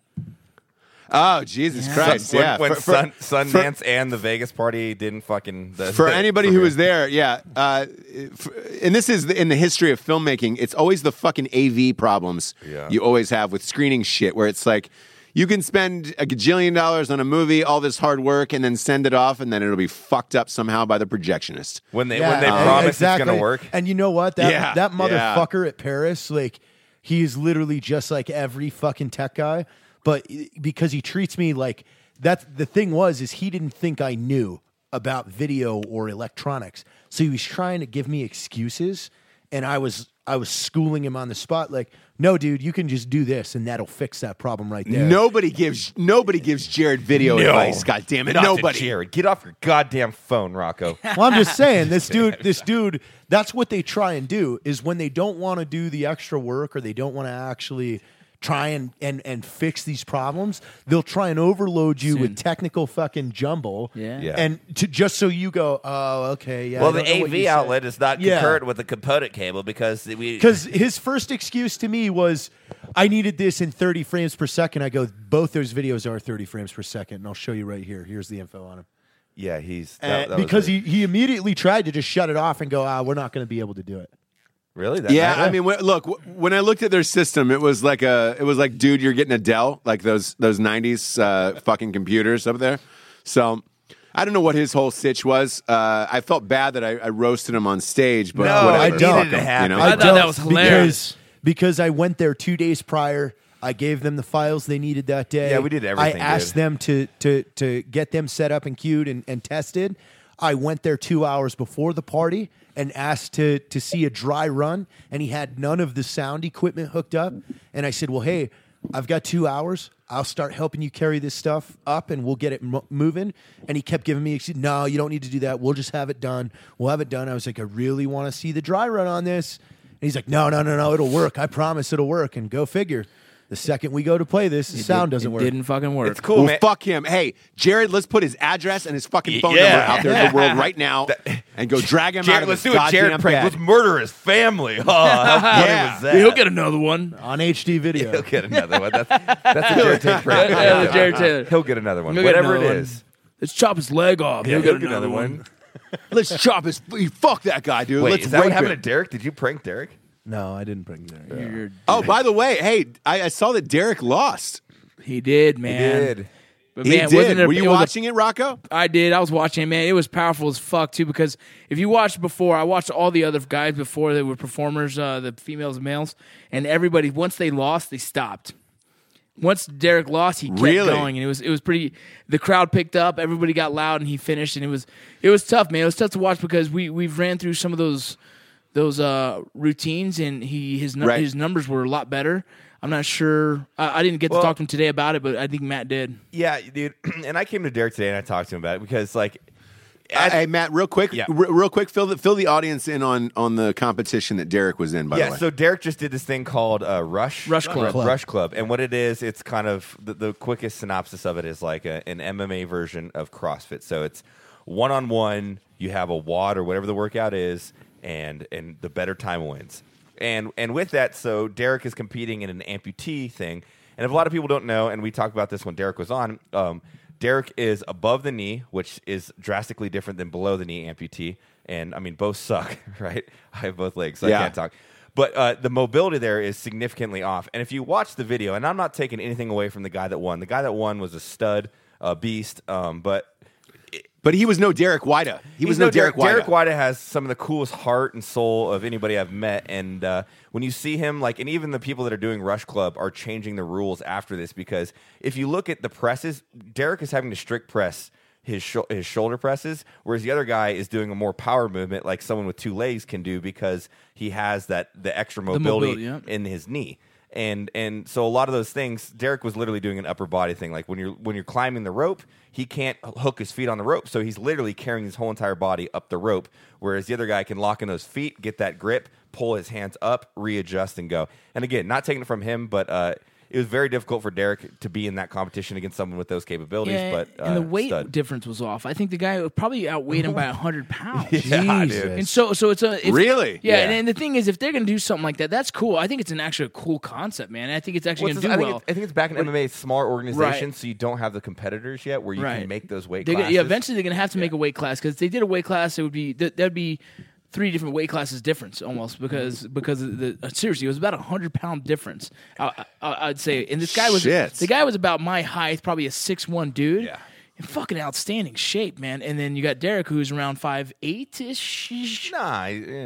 Oh Jesus Christ! When, yeah, when For- for- Sun, Sundance and the Vegas party didn't fucking the, for the- anybody who was there, yeah. Uh, f- and this is the, in the history of filmmaking. It's always the fucking A V problems Yeah. you always have with screening shit, where it's like you can spend a gajillion dollars on a movie, all this hard work, and then send it off, and then it'll be fucked up somehow by the projectionist. when they Yeah, when they uh, promise exactly. it's gonna work. And you know what? That Yeah, that yeah. motherfucker at Paris, like, he is literally just like every fucking tech guy. But because he treats me like that, the thing was is he didn't think I knew about video or electronics, so he was trying to give me excuses, and I was I was schooling him on the spot. Like, no, dude, you can just do this, and that'll fix that problem right there. Nobody gives nobody gives Jared video No. advice. God damn it, Not to nobody. Jared, get off your goddamn phone, Rocco. Well, I'm just saying, this dude, this dude, that's what they try and do is when they don't want to do the extra work or they don't want to actually try and, and, and fix these problems, they'll try and overload you Soon. with technical fucking jumble. Yeah. Yeah. And to, just so you go, oh, okay, yeah. well, I the don't know A what you V said." outlet is not Yeah. concurrent with the component cable because we Because his first excuse to me was, I needed this in thirty frames per second. I go, both those videos are thirty frames per second, and I'll show you right here. Here's the info on them. yeah he's Uh, that, that was because it. he, he immediately tried to just shut it off and go, ah, we're not going to be able to do it. really that Yeah, night? I mean, wh- look, wh- when I looked at their system, it was like a, it was like, dude, you're getting a Dell, like those those nineties uh, fucking computers up there. So I don't know what his whole sitch was. Uh, I felt bad that I, I roasted him on stage, but No, whatever. I don't. Fuck him, It happened. You know? I thought don't that was hilarious. Because, because I went there two days prior. I gave them the files they needed that day. Yeah, we did everything, I asked dude. them to to to get them set up and queued and, and tested. I went there two hours before the party and asked to to see a dry run, and he had none of the sound equipment hooked up. And I said, "Well, hey, I've got two hours. I'll start helping you carry this stuff up, and we'll get it mo- moving." And he kept giving me, ex- "No, you don't need to do that. We'll just have it done. We'll have it done." I was like, "I really want to see the dry run on this." And he's like, "No, no, no, no. It'll work. I promise it'll work." And go figure. The second we go to play this, the sound doesn't it work. Didn't fucking work. it's cool, Well, man. fuck him. Hey, Jared, let's put his address and his fucking phone Yeah. number out there in the world right now and go drag him out Jared, of let's his do a Jared goddamn prank. bed. Let's murder his family. Oh, how funny Yeah. was that? He'll get another one. on H D video. He'll get another one. That's, that's a Jared Tate prank. Yeah, the Jared Taylor. He'll get another one. He'll get Whatever another it one. is. Let's chop his leg off. Yeah, He'll get another one. Let's chop his. Fuck that guy, dude. Wait, let's is that what rape happened him. to Derek? Did you prank Derek? No, I didn't bring you there. Yeah. You're- Oh, by the way, hey, I, I saw that Derek lost. He did, man. did. But He man, did. wasn't it, Were you it was a- watching it, Rocco? I did. I was watching it, man. It was powerful as fuck too. Because if you watched before, I watched all the other guys before they were performers, uh, the females and males, and everybody. Once they lost, they stopped. Once Derek lost, he kept Really? going, and it was it was pretty. The crowd picked up, everybody got loud, and he finished, and it was it was tough, man. It was tough to watch because we we've ran through some of those those uh, routines, and he his nu- Right. his numbers were a lot better. I'm not sure. I, I didn't get Well- to talk to him today about it, but I think Matt did. Yeah, dude. And I came to Derek today and I talked to him about it because, like, Uh, hey, Matt, real quick, Yeah. r- real quick, fill the fill the audience in on on the competition that Derek was in. By yeah, the way, so Derek just did this thing called uh, Rush Rush Club. Ru- Rush Club, and what it is, it's kind of the, the quickest synopsis of it is like a, an M M A version of CrossFit. So it's one on one. You have a WOD or whatever the workout is, and and the better time wins. And and with that, so Derek is competing in an amputee thing. And if a lot of people don't know, and we talked about this when Derek was on, um, Derek is above the knee, which is drastically different than below the knee amputee. And I mean, both suck, right? I have both legs, so Yeah. I can't talk. But uh, the mobility there is significantly off. And if you watch the video, and I'm not taking anything away from the guy that won. The guy that won was a stud, a beast. Um, but but he was no Derek Wida. He was He's no Derek Wida. Derek Wida has some of the coolest heart and soul of anybody I've met, and uh, when you see him, like, and even the people that are doing Rush Club are changing the rules after this because if you look at the presses, Derek is having to strict press his sho- his shoulder presses, whereas the other guy is doing a more power movement like someone with two legs can do because he has that the extra mobility, mobility, yeah. in his knee. And and so a lot of those things, Derek was literally doing an upper body thing. Like when you're when you're climbing the rope, he can't hook his feet on the rope, so he's literally carrying his whole entire body up the rope. Whereas the other guy can lock in those feet, get that grip, pull his hands up, readjust, and go. And again, not taking it from him, but uh, it was very difficult for Derek to be in that competition against someone with those capabilities. Yeah, but uh, and the weight stud. difference was off. I think the guy probably outweighed him by a hundred pounds. Yeah, Jesus. dude. And so, so it's a if, Really? yeah. Yeah. And, and the thing is, if they're going to do something like that, that's cool. I think it's an actually a cool concept, man. I think it's actually Well, going it's- to do I think well. It's, I think it's back in M M A, small organization, Right. so you don't have the competitors yet where you Right. can make those weight They're gonna- classes. yeah, eventually they're going to have to make a weight class because they did a weight class. It would be th- that'd be three different weight classes difference almost because because of the uh, seriously it was about a hundred pound difference. I, I, I'd say, and this guy was Shit. the guy was about my height, probably a six one dude. Yeah. In fucking outstanding shape, man. And then you got Derek, who's around five eight ish. Nah, uh,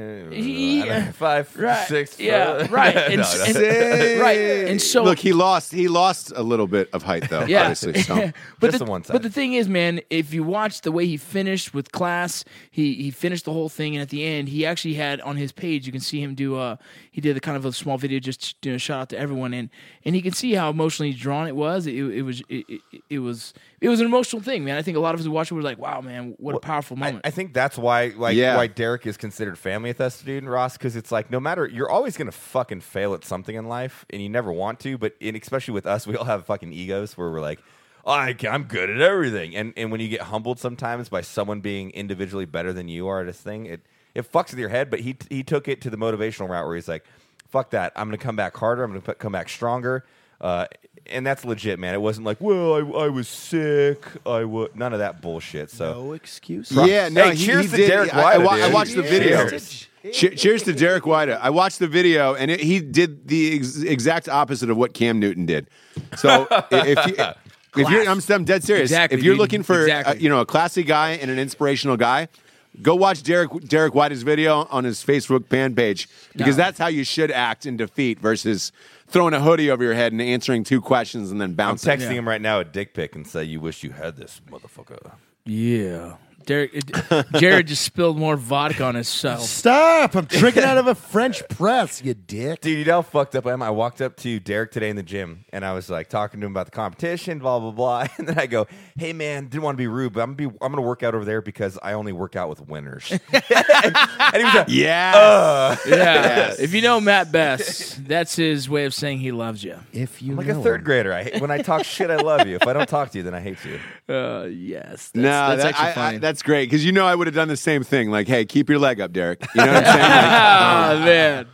He- I don't know, five, Right. six. Yeah. uh, Right. no, And, no. and- right. And so Look, he lost. He lost a little bit of height, though. Yeah. Obviously, so. but Just the, the one side. But the thing is, man, if you watch the way he finished with class, he he finished the whole thing, and at the end, he actually had on his page, you can see him do uh he did a kind of a small video, just you know, shout out to everyone, and and you can see how emotionally drawn it was. It, it was it, it, it was it was an emotional thing, man. I think a lot of us who watched it were like, wow, man, what a powerful I, moment. I think that's why, like, Yeah. why Derek is considered family with us, dude, and Ross, because it's like no matter you're always gonna fucking fail at something in life, and you never want to, but in, especially with us, we all have fucking egos where we're like, oh, I, I'm good at everything, and and when you get humbled sometimes by someone being individually better than you are at this thing, it it fucks with your head. But he he took it to the motivational route where he's like, fuck that, I'm gonna come back harder, I'm gonna come back stronger. Uh, and that's legit, man. It wasn't like, well, I, I was sick. I was none of that bullshit. So No excuse. Yeah, no, Hey, he, cheers he to did. Derek I, I, Wida, wa- I dude. watched the video. Cheers. Che- cheers to Derek Wida. I watched the video, and it, he did the ex- exact opposite of what Cam Newton did. So i- if you, if you're, I'm, I'm dead serious. Exactly, if you're dude. looking for Exactly. uh, you know a classy guy and an inspirational guy, go watch Derek Derek Wida's video on his Facebook fan page because No. that's how you should act in defeat versus throwing a hoodie over your head and answering two questions and then I'm bouncing. texting him right now a dick pic and say, "You wish you had this, motherfucker." yeah. Derek, it, Jared just spilled more vodka on himself. Stop! I'm drinking out of a French press, you dick. Dude, you know how fucked up I am? I walked up to Derek today in the gym, and I was like talking to him about the competition, blah blah blah. And then I go, "Hey man, didn't want to be rude, but I'm gonna be, I'm gonna work out over there because I only work out with winners." and, and he was like, Yeah. Yeah. If you know Matt Best, that's his way of saying he loves you. If you I'm like know a third him. grader. I hate, when I talk shit, I love you. If I don't talk to you, then I hate you. Uh, yes. That's, No, that's that- actually I- I- funny. that's great because you know I would have done the same thing. Like, hey, keep your leg up, Derek. You know what I'm saying? Like, oh, man.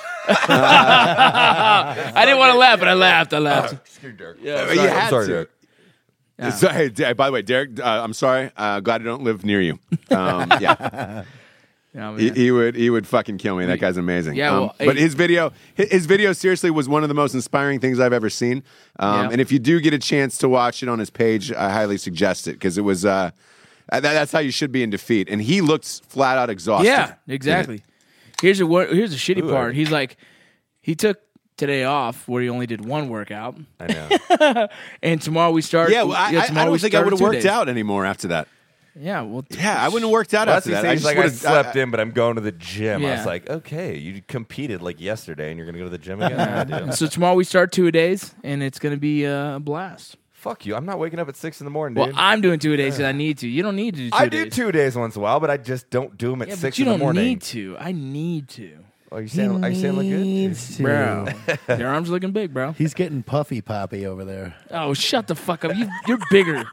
I didn't want to laugh, but I laughed. I laughed. Screw Derek. Yeah. But you had I'm sorry, to. Derek. Yeah. So, hey, Da- by the way, Derek, uh, I'm sorry. Uh, glad I don't live near you. Um, yeah. Yeah, He, man. he would he would fucking kill me. That guy's amazing. Yeah, Um, well, but hey- his video his, his video seriously was one of the most inspiring things I've ever seen. Um, Yeah. And if you do get a chance to watch it on his page, I highly suggest it because it was uh, that, that's how you should be in defeat. And he looks flat out exhausted. Yeah, exactly. Here's a wor- here's the shitty Ooh, part. I- He's like, he took today off where he only did one workout, I know. and tomorrow we start. Yeah, well, I, I, I tomorrow we don't think I start would have two worked days. out anymore after that. Yeah, well, Yeah, I wouldn't have worked out Well, after that's that. what I he's just like, I would've- slept I- in, but I'm going to the gym. I Yeah. was like, okay, you competed like yesterday, and you're going to go to the gym again? Yeah, I do. So tomorrow we start two a days, and it's gonna be uh, a blast. Fuck you. I'm not waking up at six in the morning, Well, dude. I'm doing two a days because I need to. You don't need to do two I a do days. two days once in a while, but I just don't do them at Yeah, six but you in the don't morning. need to. I need to. Oh, you saying, are you saying look good? Bro, your arms looking big, bro. He's getting puffy poppy over there. Oh, shut the fuck up. You, you're bigger.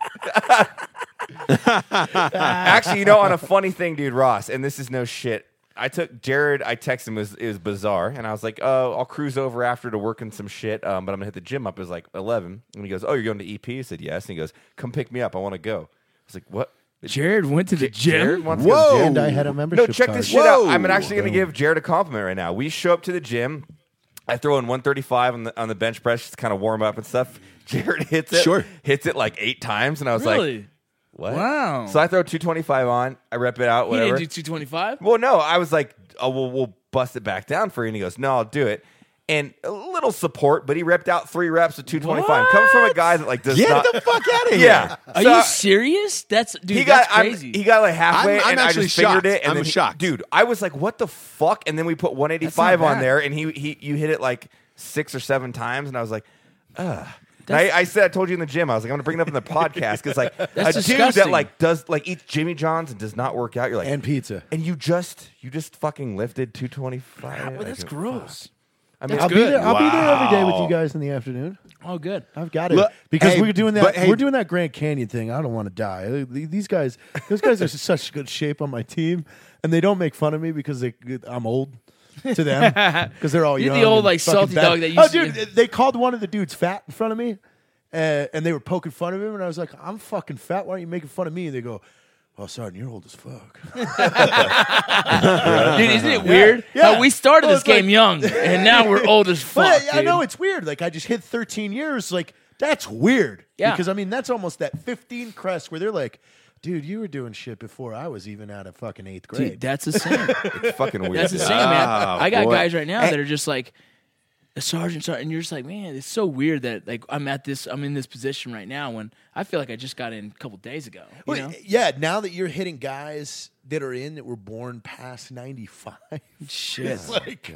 Actually, you know, on a funny thing, dude, Ross, and this is no shit. I took Jared. I texted him. It was, it was bizarre, and I was like, "Oh, I'll cruise over after to work on some shit, um, but I'm gonna hit the gym up." It was like eleven, and he goes, "Oh, you're going to E P?" I said, "Yes." And he goes, "Come pick me up. I want to go." I was like, "What?" Jared went to the Jared gym. wants to go to the Whoa. gym? And I had a membership No, check card. this shit out. Whoa. I'm actually going to give Jared a compliment right now. We show up to the gym. I throw in one thirty-five on the on the bench press, just kind of warm up and stuff. Jared hits it, Sure. hits it like eight times, and I was like, Really? "What?" Wow. So I throw two twenty-five on. I rep it out. He Whatever. didn't do two twenty-five? Well, no, I was like, "Oh, we'll, we'll bust it back down for you." And he goes, "No, I'll do it." And a little support, but he repped out three reps with two twenty-five. What? Coming from a guy that like does Get not. the fuck out of here. Yeah. Are So- you serious? That's dude. he got that's I'm- crazy. he got like halfway, I'm- I'm and I actually just fingered shocked. it. And I'm then he- shocked. dude. I was like, "What the fuck?" And then we put one eighty-five That's not on bad. there, and he he you hit it like six or seven times, and I was like, "Ugh." And That's- I, I said, I told you in the gym, I was like, I'm gonna bring it up in the podcast because like a That's dude disgusting. that like does like eats Jimmy John's and does not work out, you're like, And pizza. and you just you just fucking lifted two twenty-five. well, that's Like, gross. I mean, I'll be good. there. I'll be there every day with Wow. you guys in the afternoon. Oh, good. I've got it Look, because hey, we're doing that. but hey- we're doing that Grand Canyon thing. I don't want to die. These guys, those guys are in such good shape on my team, and they don't make fun of me because they, I'm old to them because they're all You're young. the old, and like, fucking salty fat. dog that you Oh, see- dude, they called one of the dudes fat in front of me, uh, and they were poking fun of him, and I was like, "I'm fucking fat. Why aren't you making fun of me?" And they go, "Oh, Sergeant, you're old as fuck." Dude, isn't it weird? Yeah. How we started Well, this it's game like- young, and now we're old as fuck. But I, I dude. know it's weird. Like I just hit thirteen years. Like that's weird. Yeah. Because I mean that's almost that fifteen crest where they're like, dude, you were doing shit before I was even out of fucking eighth grade. Dude, that's the same. it's fucking weird. That's the dude. same, man. Ah, I got boy. guys right now Hey. that are just like a sergeant, sergeant, and you're just like, man, it's so weird that like I'm at this, I'm in this position right now when I feel like I just got in a couple days ago. You Well, know? yeah, now that you're hitting guys that are in that were born past ninety-five, Shit, it's like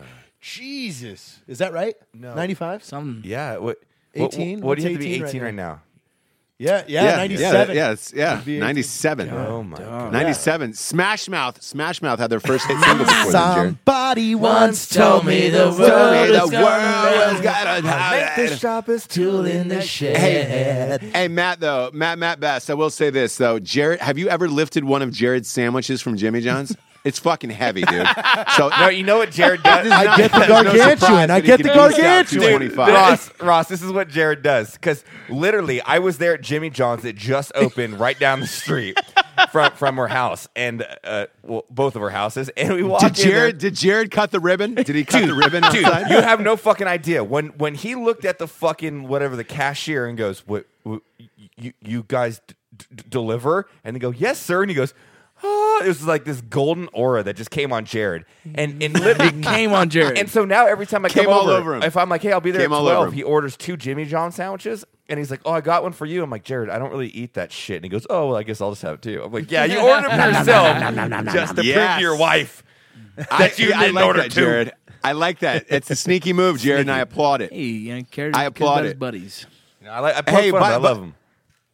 Jesus. Is that right? No. ninety-five? some Yeah. What? what- eighteen? What, do you have What's to be eighteen eighteen right right now? Yeah, yeah, Yeah, ninety-seven. Yeah, yeah, it's, yeah, Would be ninety-seven. Oh my god. ninety-seven. Smash Mouth. Smash Mouth had their first hit single before that, Jared. Somebody once told me the world Told me is the gonna world was end. gonna have it. sharpest tool in the shed. Hey, hey, Matt, though, Matt, Matt Best, I will say this, though. Jared, have you ever lifted one of Jared's sandwiches from Jimmy John's? It's fucking heavy, dude. So, No, you know what Jared does? I get the There's no surprise gargantuan. I that he get can the beat out gargantuan. Dude, two twenty-five. Ross, Ross, this is what Jared does. Because literally, I was there at Jimmy John's that just opened right down the street from from her house, and uh, well, both of her houses. And we walked Did in there- Jared, did Jared cut the ribbon?Id he cut the ribbon Dude, outside? you have no fucking idea. When when he looked at the fucking whatever the cashier and goes, "What, what you you guys d- d- deliver?" And they go, "Yes, sir." And he goes, "Oh," it was like this golden aura that just came on Jared, and and literally came on Jared. And so now every time I Came come all over, over him. if I'm like, "Hey, I'll be there Came at all over twelve," him. he orders two Jimmy John sandwiches. And he's like, "Oh, I got one for you." I'm like, "Jared, I don't really eat that shit." And he goes, "Oh, well, I guess I'll just have it too." I'm like, "Yeah, you ordered it for yourself just to prove Yes. to your wife I, that you I didn't like order that, two." Jared. I like that. It's a sneaky move, Jared, and I applaud it. hey, you know, cares, I cares applaud about his it. buddies. You know, I like. I poke Hey, fun, by- but I by- love him.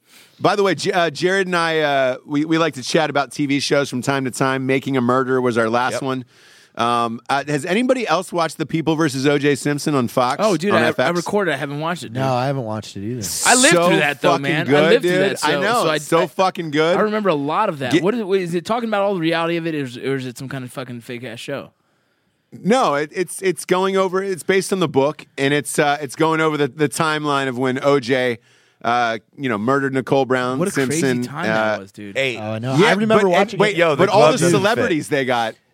By the way, J- uh, Jared and I, uh, we, we like to chat about T V shows from time to time. Making a Murder was our last Yep. one. Um, uh, has anybody else watched The People versus O J Simpson on Fox? Oh, dude, on I, F X? I recorded. I haven't watched it. Dude. No, I haven't watched it either. I lived So through that, though, fucking man. I Good, lived through dude. that, so- I know. so I- it's so I- fucking good. I remember a lot of that. Get- what is it? Is it talking about all the reality of it, or is, or is it some kind of fucking fake ass show? No, it, it's it's going over. It's based on the book, and it's uh, it's going over the, the timeline of when O J, uh, you know, murdered Nicole Brown. What a Simpson. crazy time uh, that was, dude. Hey, Oh, I know. Yeah, I remember but, watching Wait, it. Yo, the but all glove the doesn't celebrities they got,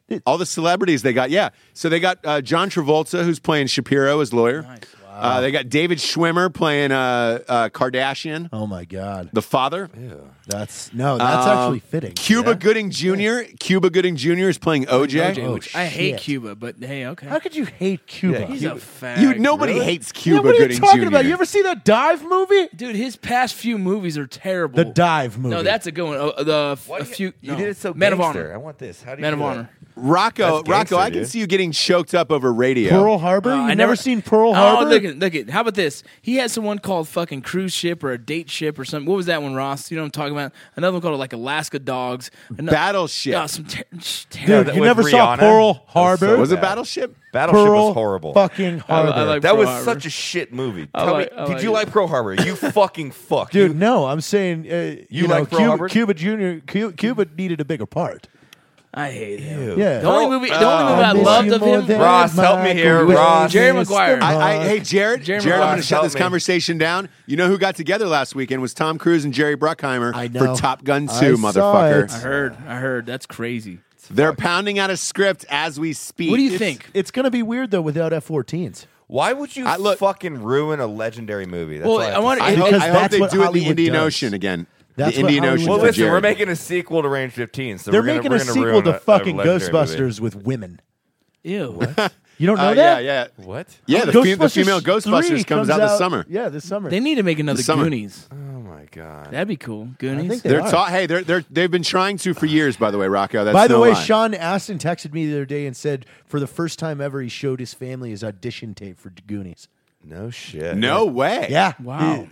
All the celebrities they got, yeah. So they got uh, John Travolta, who's playing Shapiro as lawyer. Nice. Uh, they got David Schwimmer playing uh, uh, Kardashian, Oh my god, the father. that's no, that's Um, actually fitting. Cuba Gooding Junior Cuba Gooding Junior is playing O J. O J, which I hate shit. Cuba, but hey, okay. How could you hate Cuba? He's a fag. You nobody really? hates Yeah, Cuba what are you Gooding talking Junior about? You ever see that Dive movie? Dude, his past few movies are terrible. The Dive movie. No, that's a good one. Uh, the Why a do you, few. you no. did it so Men of gangster. Honor. I want this. How do you Men do of that? Honor. Rocco, That's Rocco, gangster, I can dude. see you getting choked up over radio. Pearl Harbor. Uh, you I never, never seen Pearl Oh, Harbor? look at look at. How about this? He had someone called fucking cruise ship or a date ship or something. What was that one, Ross? You know what I'm talking about? Another one called like Alaska Dogs. Another, Battleship. Oh, some ter- Dude, terrible. that you with never saw Rihanna? Pearl That was Harbor? so Was it bad. Battleship? Battleship Pearl was horrible. fucking Harbor. I like that Pearl was Harbor. such a shit movie. I Tell like- me, I did like you it. like Pearl Harbor? You fucking fuck. Dude, You- no, I'm saying uh, you, know like Pearl Cuba, Harbor? Cuba Junior Cuba, Cuba needed a bigger part. I hate him. Yeah. The only movie, the only movie I, I miss loved you of more him. than Ross, help me here, Michael Ross. Jerry Mister Maguire. I, I, Mark. hey, Jared, Jeremy Jared, I'm going to Ross, shut help this me. conversation down. You know who got together last weekend was Tom Cruise and Jerry Bruckheimer I know. for Top Gun I two, saw motherfucker. it. I heard. I heard. That's crazy. They're pounding out a script as we speak. What do you It's- think? It's going to be weird though without F fourteens. Why would you I- look- fucking ruin a legendary movie? That's Well, all I, have I to wonder- say. I hope, Because I hope that's they what do it in the Hollywood Indian does. Ocean again. That's the what Indian Hollywood Ocean Well, for listen, Jared. we're making a sequel to Range fifteen, so They're we're gonna, making we're a gonna sequel ruin to a- a fucking legendary Ghostbusters movie. with women. Ew. You don't know Uh, that? yeah, yeah. What? Yeah, the, fe- the Ghostbusters female Ghostbusters three comes, out this summer. Yeah, this summer. They need to make another This summer. Goonies. Oh my god. That'd be cool. I Goonies. think they They're are. ta- hey, they're they're they've been trying to for years. By the way, Rocco. That's By the no way, lie. Sean Astin texted me the other day and said for the first time ever he showed his family his audition tape for Goonies. No shit. No way. Yeah. Wow.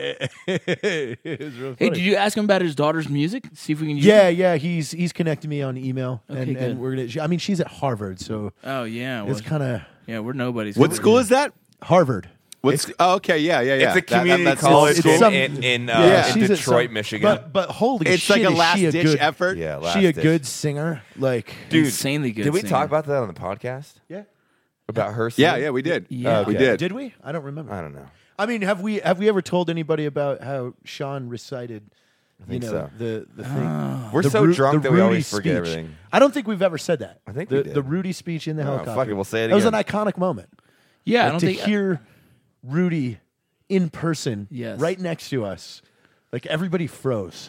It was real Hey, funny. did you ask him about his daughter's music? See if we can use Yeah, it? yeah, he's he's connected me on email, Okay, and, good. and we're gonna. I mean, she's at Harvard, so Oh, yeah. Well, it's kind of yeah, we're nobodies. What school is that? Harvard. What's oh, okay? Yeah, yeah, yeah. It's a That- that- community that's college school. in, some- in, in, uh, Yeah. in she's at Detroit, some- Michigan. But but holy It's shit, like a is last she a ditch good, effort. yeah, last she a ditch. good singer? Like, Dude, Insanely good Did we singer. talk about that on the podcast? yeah, About her? Yeah, singing? yeah, we did. Yeah. we Okay. did. did we? I don't remember. I don't know. I mean, have we have we ever told anybody about how Sean recited? You think know so. the the thing. We're The so Ru- drunk the that we Rudy always forget speech. everything. I don't think we've ever said that. I think the, we did. the Rudy speech in the Oh, helicopter. fuck it, we'll say it That was an again. iconic moment. Yeah, I Like, don't to think. hear Rudy in person, Yes. right next to us, like everybody froze.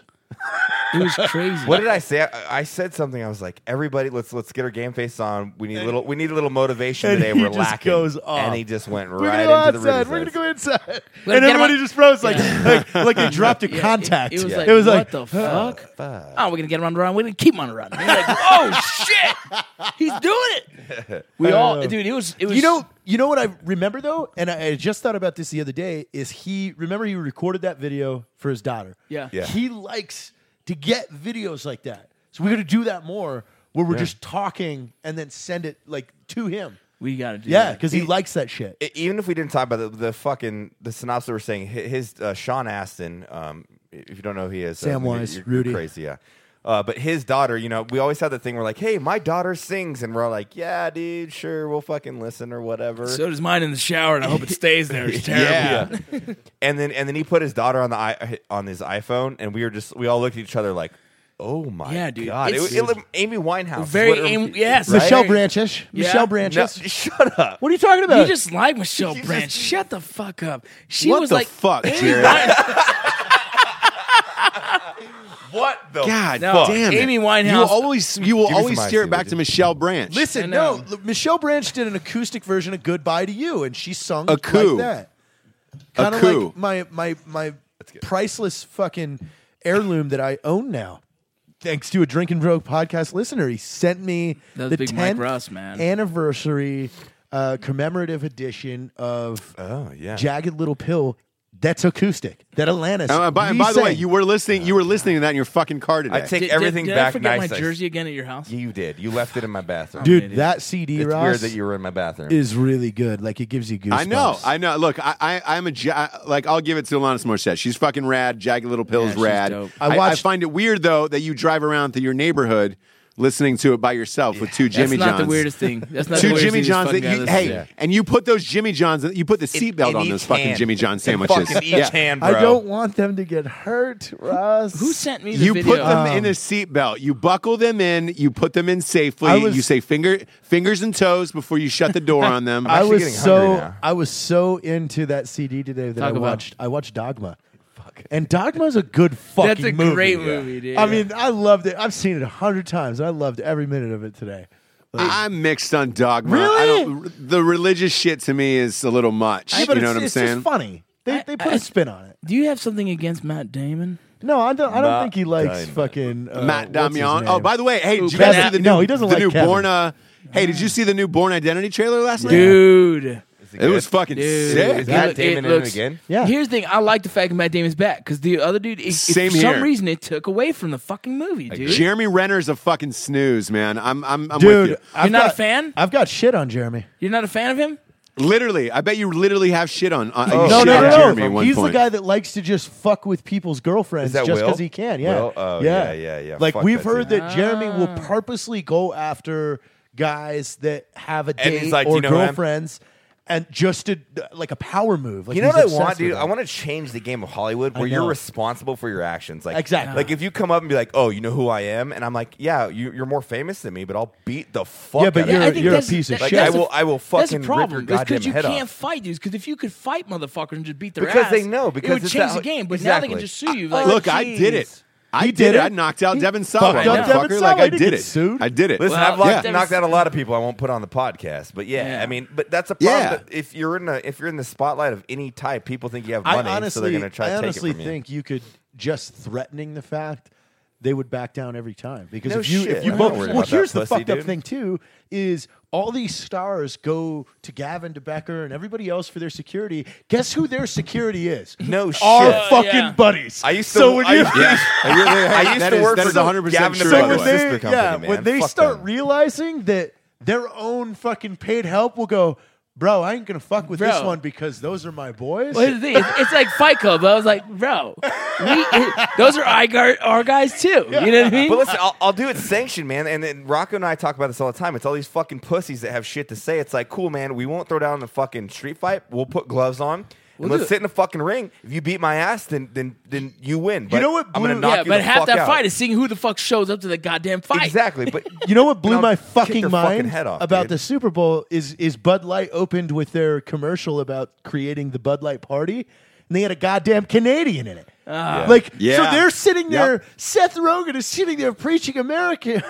It was crazy. What did I say? I, I said something. I was like, "Everybody, let's let's get our game face on. We need a little. We need a little motivation And today. he We're just lacking." goes off. And he just went We're right gonna go into the outside. We're Rudy gonna size. go inside, Let and him get everybody him- just froze like, Yeah. like like they dropped a Yeah, it- contact. It, was Yeah. like, It was what like, the fuck? Fuck. Oh, we're gonna get him on the run. We're gonna keep him on the run. He's like, oh shit, he's doing it. We all, Uh, dude. It was. It was. You know, you know what I remember though, and I, I just thought about this the other day. Is he remember he recorded that video for his daughter? Yeah. Yeah. He likes to get videos like that, so we're gonna do that more, where we're just talking and then send it like to him. we gotta do. Yeah, that. because he likes that shit. E- Even if we didn't talk about the, the fucking the synopsis, we're saying hi- his uh, Sean Astin. Um, if you don't know who he is, uh, Samwise, you're, you're Rudy. crazy, yeah. Uh, but his daughter, you know, we always have that thing where like, hey, my daughter sings, and we're all like, yeah, dude, sure, we'll fucking listen or whatever. So does mine in the shower, and I hope it stays there. It's terrible. Yeah. and then and then he put his daughter on the i on his iPhone, and we were just we all looked at each other like, oh my Yeah, dude. god, it, It's- it, looked- Amy Winehouse, Very What- Amy- yes. right? Michelle Branches. Yeah. Michelle No, Branches. shut up. What are you talking about? You just like Michelle You Branch. just- Shut the fuck up. She What was the like, fuck, Amy Jared? Wine- What the God No, damn it! Amy Winehouse- You will always you will Give me always some steer ice, it back dude. to Michelle Branch. Listen, I no, know. look, Michelle Branch did an acoustic version of "Goodbye to You," and she sung A coup. like that. Kind of coup. like my my my priceless fucking heirloom that I own now, thanks to a Drink and Broke podcast listener. He sent me That was the big Mike tenth Russ, man. anniversary uh, commemorative edition of Oh yeah. Jagged Little Pill. That's acoustic. That Alanis. Uh, by, and by the way, re-sang. you were listening. You were listening to that in your fucking car today. I take Did- everything did, did back. I forget nice. my I- jersey again at your house? You did. You left it in my bathroom. dude, idiot. that C D, it's Ross, weird that you were in my bathroom. is really good. Like it gives you goosebumps. I know, I know. Look, I, I, I'm a ja- like. I'll give it to Alanis Morissette. She's fucking rad. Jagged Little Pill's Yeah, she's rad. dope. I, I I watched- find it weird though that you drive around through your neighborhood listening to it by yourself with two Jimmy That's not Johns. the weirdest thing. That's not the Two weirdest Jimmy thing Johns. this That fucking you, guy hey, listens to. and you put those Jimmy Johns. You put the seatbelt in on each those fucking hand. Jimmy John In sandwiches. fucking each Yeah. hand, bro. I don't want them to get hurt, Ross. Who sent me the You video? put them Um, in a seatbelt. You buckle them in. You put them in safely. I was- you say finger, fingers and toes before you shut the door on them. I actually was getting hungry so now. I was so into that C D today that Talk I about- watched I watched Dogma. And Dogma's a good fucking That's a movie. great movie, dude. I mean, I loved it. I've seen it a hundred times. I loved every minute of it today. I'm mixed on Dogma. Really? I don't, the religious shit to me is a little much. Yeah, you but know it's, what I'm it's saying? just funny. They I- they put I- a spin on it. do you have something against Matt Damon? No, I don't. I don't Matt think he likes Damon. fucking uh, Matt what's his Damian. name? Oh, by the way, hey, Ooh, did you guys Ben see the Aff- new, no, he doesn't the like new Kevin. Born? Uh, hey, did you see the new Born Identity trailer last night? Dude. It was fucking Dude. sick. Is Matt It- Damon it in it looks- again? Yeah. Here's the thing. I like the fact that Matt Damon's back because the other dude, it, it- Same for some here. reason, it took away from the fucking movie, dude. Jeremy Renner's a fucking snooze, man. I'm, I'm, I'm with Dude, you. I've not a got- fan? I've got shit on Jeremy. You're not a fan of him? Literally, I bet you literally have shit on. Uh, Oh. you No, shit no, on no, Jeremy at no. one He's point. the guy that likes to just fuck with people's girlfriends Is that just Will? because he can. Yeah. Will? Oh, yeah, yeah, yeah. Like Fuck we've that heard dude. that Jeremy will purposely go after guys that have a And he's date like, or you know what I'm- girlfriends, and just to like a power move. Like You know he's what I obsessed want, dude? with I it. want to change the game of Hollywood I where you're know. responsible for your actions. Like Exactly. Like if you come up and be like, "Oh, you know who I am," and I'm like, "Yeah, you, you're more famous than me, but I'll beat the fuck." Yeah, but out you're- of I you. think you're a that's- piece of that- Like shit. I that's will, the- I will That's fucking the rip your problem. It's goddamn because you head can't off. fight dudes. Because if you could fight motherfuckers and just beat their Because ass, they know, it because would it's change that- the game. But now they exactly. can just sue you. Like, Look, I did it. I He did, did it. it. I knocked out He Devin Sawa, fucked up motherfucker. Devin Like Sawa. I He did didn't it. get sued. I did it. Listen, Well, I've locked, yeah. knocked out a lot of people I won't put on the podcast, but yeah, Yeah. I mean, but that's a problem. Yeah. That if you're in a if you're in the spotlight of any type, people think you have I money, honestly, so they're going to try I to take honestly it from you. think you could just threatening the fact they would back down every time because No if you shit. if you I'm both not worried well about that here's the pussy, fucked up dude. thing too is all these stars go to Gavin DeBecker and everybody else for their security. Guess who their security is? No Our shit. fucking yeah. buddies. I used to. So when I you used to- Yeah. I really- I used that to is- work that for is one hundred percent Gavin true. so by DeBecker's the when way. they sister company, yeah man. when they Fuck start them. realizing that their own fucking paid help will go, bro, I ain't gonna fuck with this Bro. one because those are my boys. Well, here's the thing. It's, it's like Fight Club. I was like, bro, we, those are our, guy- our guys too. You know what I mean? But listen, I'll, I'll do it sanctioned, man. And then Rocco and I talk about this all the time. It's all these fucking pussies that have shit to say. It's like, cool, man. We won't throw down the fucking street fight. We'll put gloves on. And We'll let's do sit in the fucking ring. If you beat my ass, then then then you win. But know what I'm gonna blew- knock yeah, you but the half fuck that out. fight is seeing who the fuck shows up to the goddamn fight. Exactly. But You know what blew I'll my kick fucking their fucking mind head off, about dude. the Super Bowl is is Bud Light opened with their commercial about creating the Bud Light party, and they had a goddamn Canadian in it. Ah. Like, so Yeah. they're sitting there. Yep. Seth Rogen is sitting there preaching America.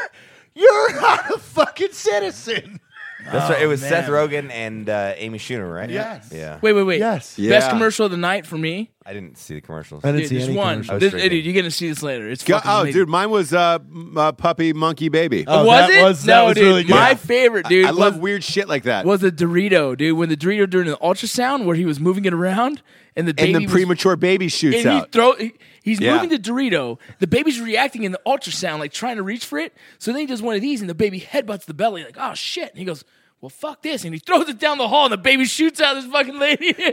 You're not a fucking citizen. that's right. It was man. Seth Rogen and uh, Amy Schumer, right? Yes. Yeah. Wait, wait, wait. Yes. Yeah. Best commercial of the night for me. I didn't see the commercials. I didn't Dude, see there's any one. commercials. This, streaming. dude, you're gonna see this later. It's Go- fucking oh, amazing. dude, mine was uh, m- uh, puppy monkey baby. Oh, was that it? was- that no, was dude. really good. My Yeah. favorite, dude. I love was, weird shit like that. was the Dorito, dude. When the Dorito during the ultrasound, where he was moving it around, and the baby and the was- premature baby shoots and he out. throw he, he's Yeah. moving the Dorito. The baby's reacting in the ultrasound, like trying to reach for it. So then he does one of these, and the baby headbutts the belly, like, oh shit. And he goes, well, fuck this. And he throws it down the hall, and the baby shoots out this fucking lady. Like,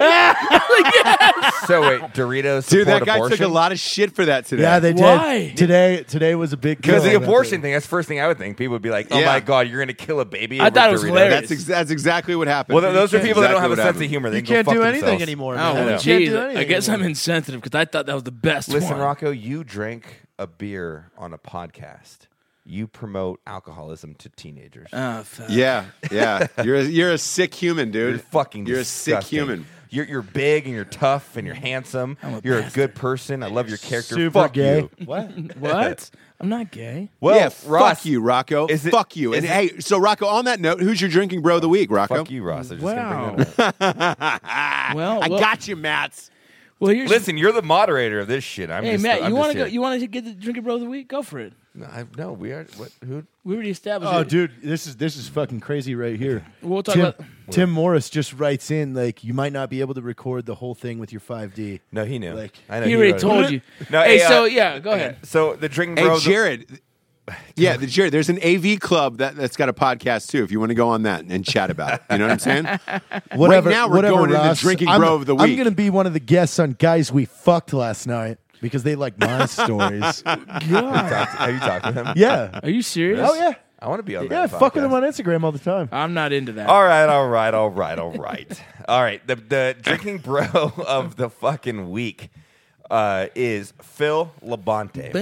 yeah. So wait, Doritos. Dude, that support guy abortion? took a lot of shit for that today. Yeah, they did. Why? Today, today was a big Because deal the about abortion that. thing, that's the first thing I would think. People would be like, oh Yeah. my God, you're going to kill a baby I over thought it was Doritos. hilarious. That's ex- that's exactly what happened. Well, th- those are That's people that don't exactly have a what sense of happened. humor. They You can can't go do fuck anything themselves. anymore. Oh, man. well, You can't geez. do anything I guess anymore. I'm insensitive because I thought that was the best Listen, one. Rocco, you drank a beer on a podcast. You promote alcoholism to teenagers. Oh, fuck. Yeah, yeah. You're a, you're a sick human, dude. You're fucking You're a sick disgusting. human. You're, you're big and you're tough and you're handsome. I'm a you're a bastard. good person. I love your character. Super Fuck gay. you. What? What? I'm not gay. Well, yeah, Ross, fuck you, Rocco. is it- fuck you. is And it- hey, so Rocco, on that note, who's your drinking bro of the week, Rocco? Fuck you, Ross. I just Wow. gonna bring that up. Well, I well- got you, Mats. Well, here's Listen, you're the moderator of this shit. I'm Hey, just, Matt, I'm you want want to go? You want to get the drinking bro of the week? Go for it. No, I, no, we are. What? Who? We already established. Oh, it. dude, this is this is fucking crazy right here. We'll talk Tim, about. Tim Morris just writes in like you might not be able to record the whole thing with your five D. No, he knew. Like- I know. He already wrote it. told you. No, hey, hey, uh, so yeah, go ahead. So the drinking Hey, bro. of the- Jared. Yeah, the Jared. There's an A V club that, that's got a podcast too. If you want to go on that and chat about it, you know what I'm saying? Whatever. right now, we're whatever, going Ross. into drinking I'm, bro of the I'm week. gonna be one of the guests on Guys We Fucked last night. because they like my stories. Talk to- Have you talked to him? Yeah. Are you serious? Oh yeah. I want to be on that. Yeah. Fuck with podcast. them on Instagram all the time. I'm not into that. All right, all right, all right, all right. All right, the, the drinking bro of the fucking week uh, is Phil Labonte.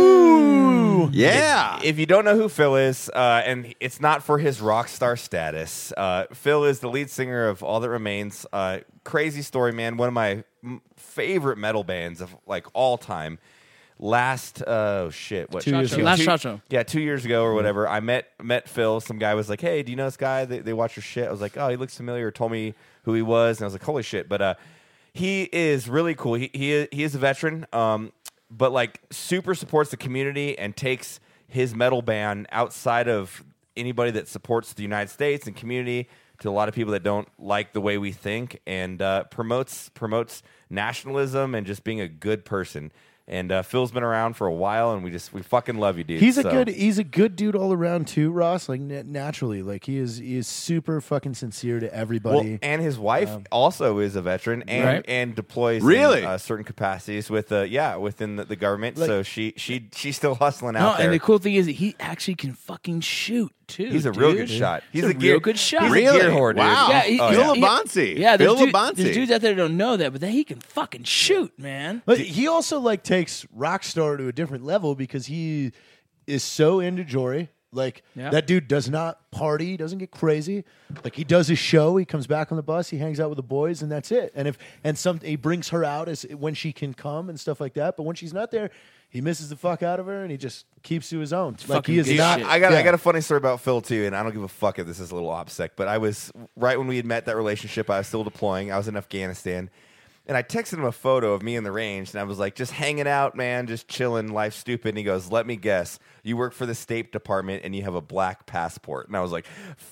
Ooh. Yeah. If you don't know who Phil is, uh, and it's not for his rock star status, uh, Phil is the lead singer of All That Remains. Uh, crazy story, man. One of my m- favorite metal bands of like all time. Last oh shit, what Two years Shot ago. show. Last two, shot show. Yeah, two years ago or whatever. I met met Phil. Some guy was like, "Hey, do you know this guy? They, they watch your shit." I was like, "Oh, he looks familiar." Told me who he was, and I was like, "Holy shit!" But uh, he is really cool. He he is, he is a veteran, um, but like super supports the community and takes his metal band outside of anybody that supports the United States and community to a lot of people that don't like the way we think, and uh, promotes promotes nationalism and just being a good person. And uh, Phil's been around for a while, and we just we fucking love you, dude. He's a So- good he's a good dude all around too, Ross. Like na- naturally, like he is he is super fucking sincere to everybody. Well, and his wife also is a veteran and Right. and deploys Really? in, uh, certain capacities with uh, yeah within the, the government. Like- so she she she's still hustling No, out there. and the cool thing is that he actually can fucking shoot too. He's a real dude. good shot. He's, He's a, a gear, real good shot. He's Really? a gear whore, dude. Wow. Yeah, he, Oh, Phil yeah. he- Labonte. Yeah, there's, Phil dude- Labonte. there's dudes out there that don't know that, but that he can fucking shoot, man. But he also like takes Rockstar to a different level because he is so into Jory. Like Yeah. that dude does not party, doesn't get crazy. Like he does his show, he comes back on the bus, he hangs out with the boys, and that's it. And if and some he brings her out as when she can come and stuff like that. But when she's not there, he misses the fuck out of her and he just keeps to his own. Like fucking he is good not. shit. I got yeah. I got a funny story about Phil too, and I don't give a fuck if this is a little OPSEC, but I was right when we had met that relationship. I was still deploying. I was in Afghanistan, and I texted him a photo of me in the range, and I was like, "Just hanging out, man, just chilling. Life's stupid." And he goes, "Let me guess, you work for the State Department and you have a black passport." And I was like,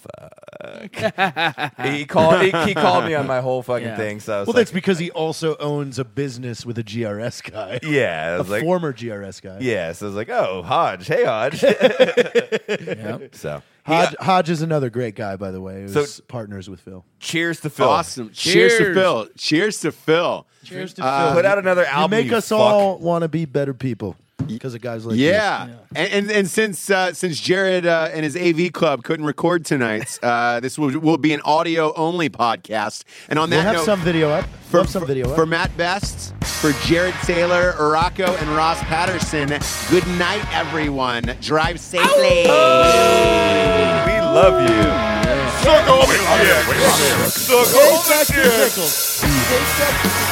"Fuck." he called he, he called me on my whole fucking Yeah. thing. So I was Well, like, that's because he also owns a business with a G R S guy. yeah, I a was like, former G R S guy. yeah. So I was like, "Oh, Hodge, hey Hodge." Yep. So Hodge, Hodge is another great guy, by the way. Who's So- partners with Phil. cheers to Phil. Awesome. Cheers. to Cheers. Phil. Cheers to Phil. Cheers to Uh, Phil. Put out another You album. make you us fuck. all want to be better people because of guys like you. Yeah, And, and and since uh, since Jared uh, and his A V club couldn't record tonight, uh, this will, will be an audio only podcast. And on We'll that have note, some video up. for, We'll have some video for up. Matt Best, for Jared Taylor, Rocco, and Ross Patterson. Good night, everyone. Drive safely. We love you. Suck all the dick. Suck all the dick. Pickles.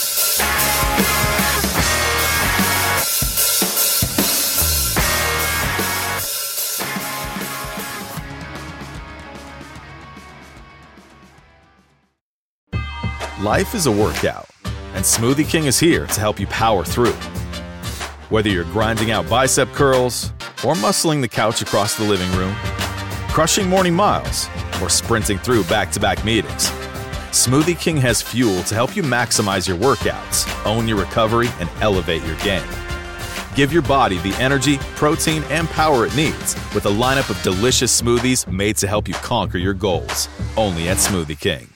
Life is a workout, and Smoothie King is here to help you power through. Whether you're grinding out bicep curls, or muscling the couch across the living room, crushing morning miles, or sprinting through back-to-back meetings, Smoothie King has fuel to help you maximize your workouts, own your recovery, and elevate your game. Give your body the energy, protein, and power it needs with a lineup of delicious smoothies made to help you conquer your goals. Only at Smoothie King.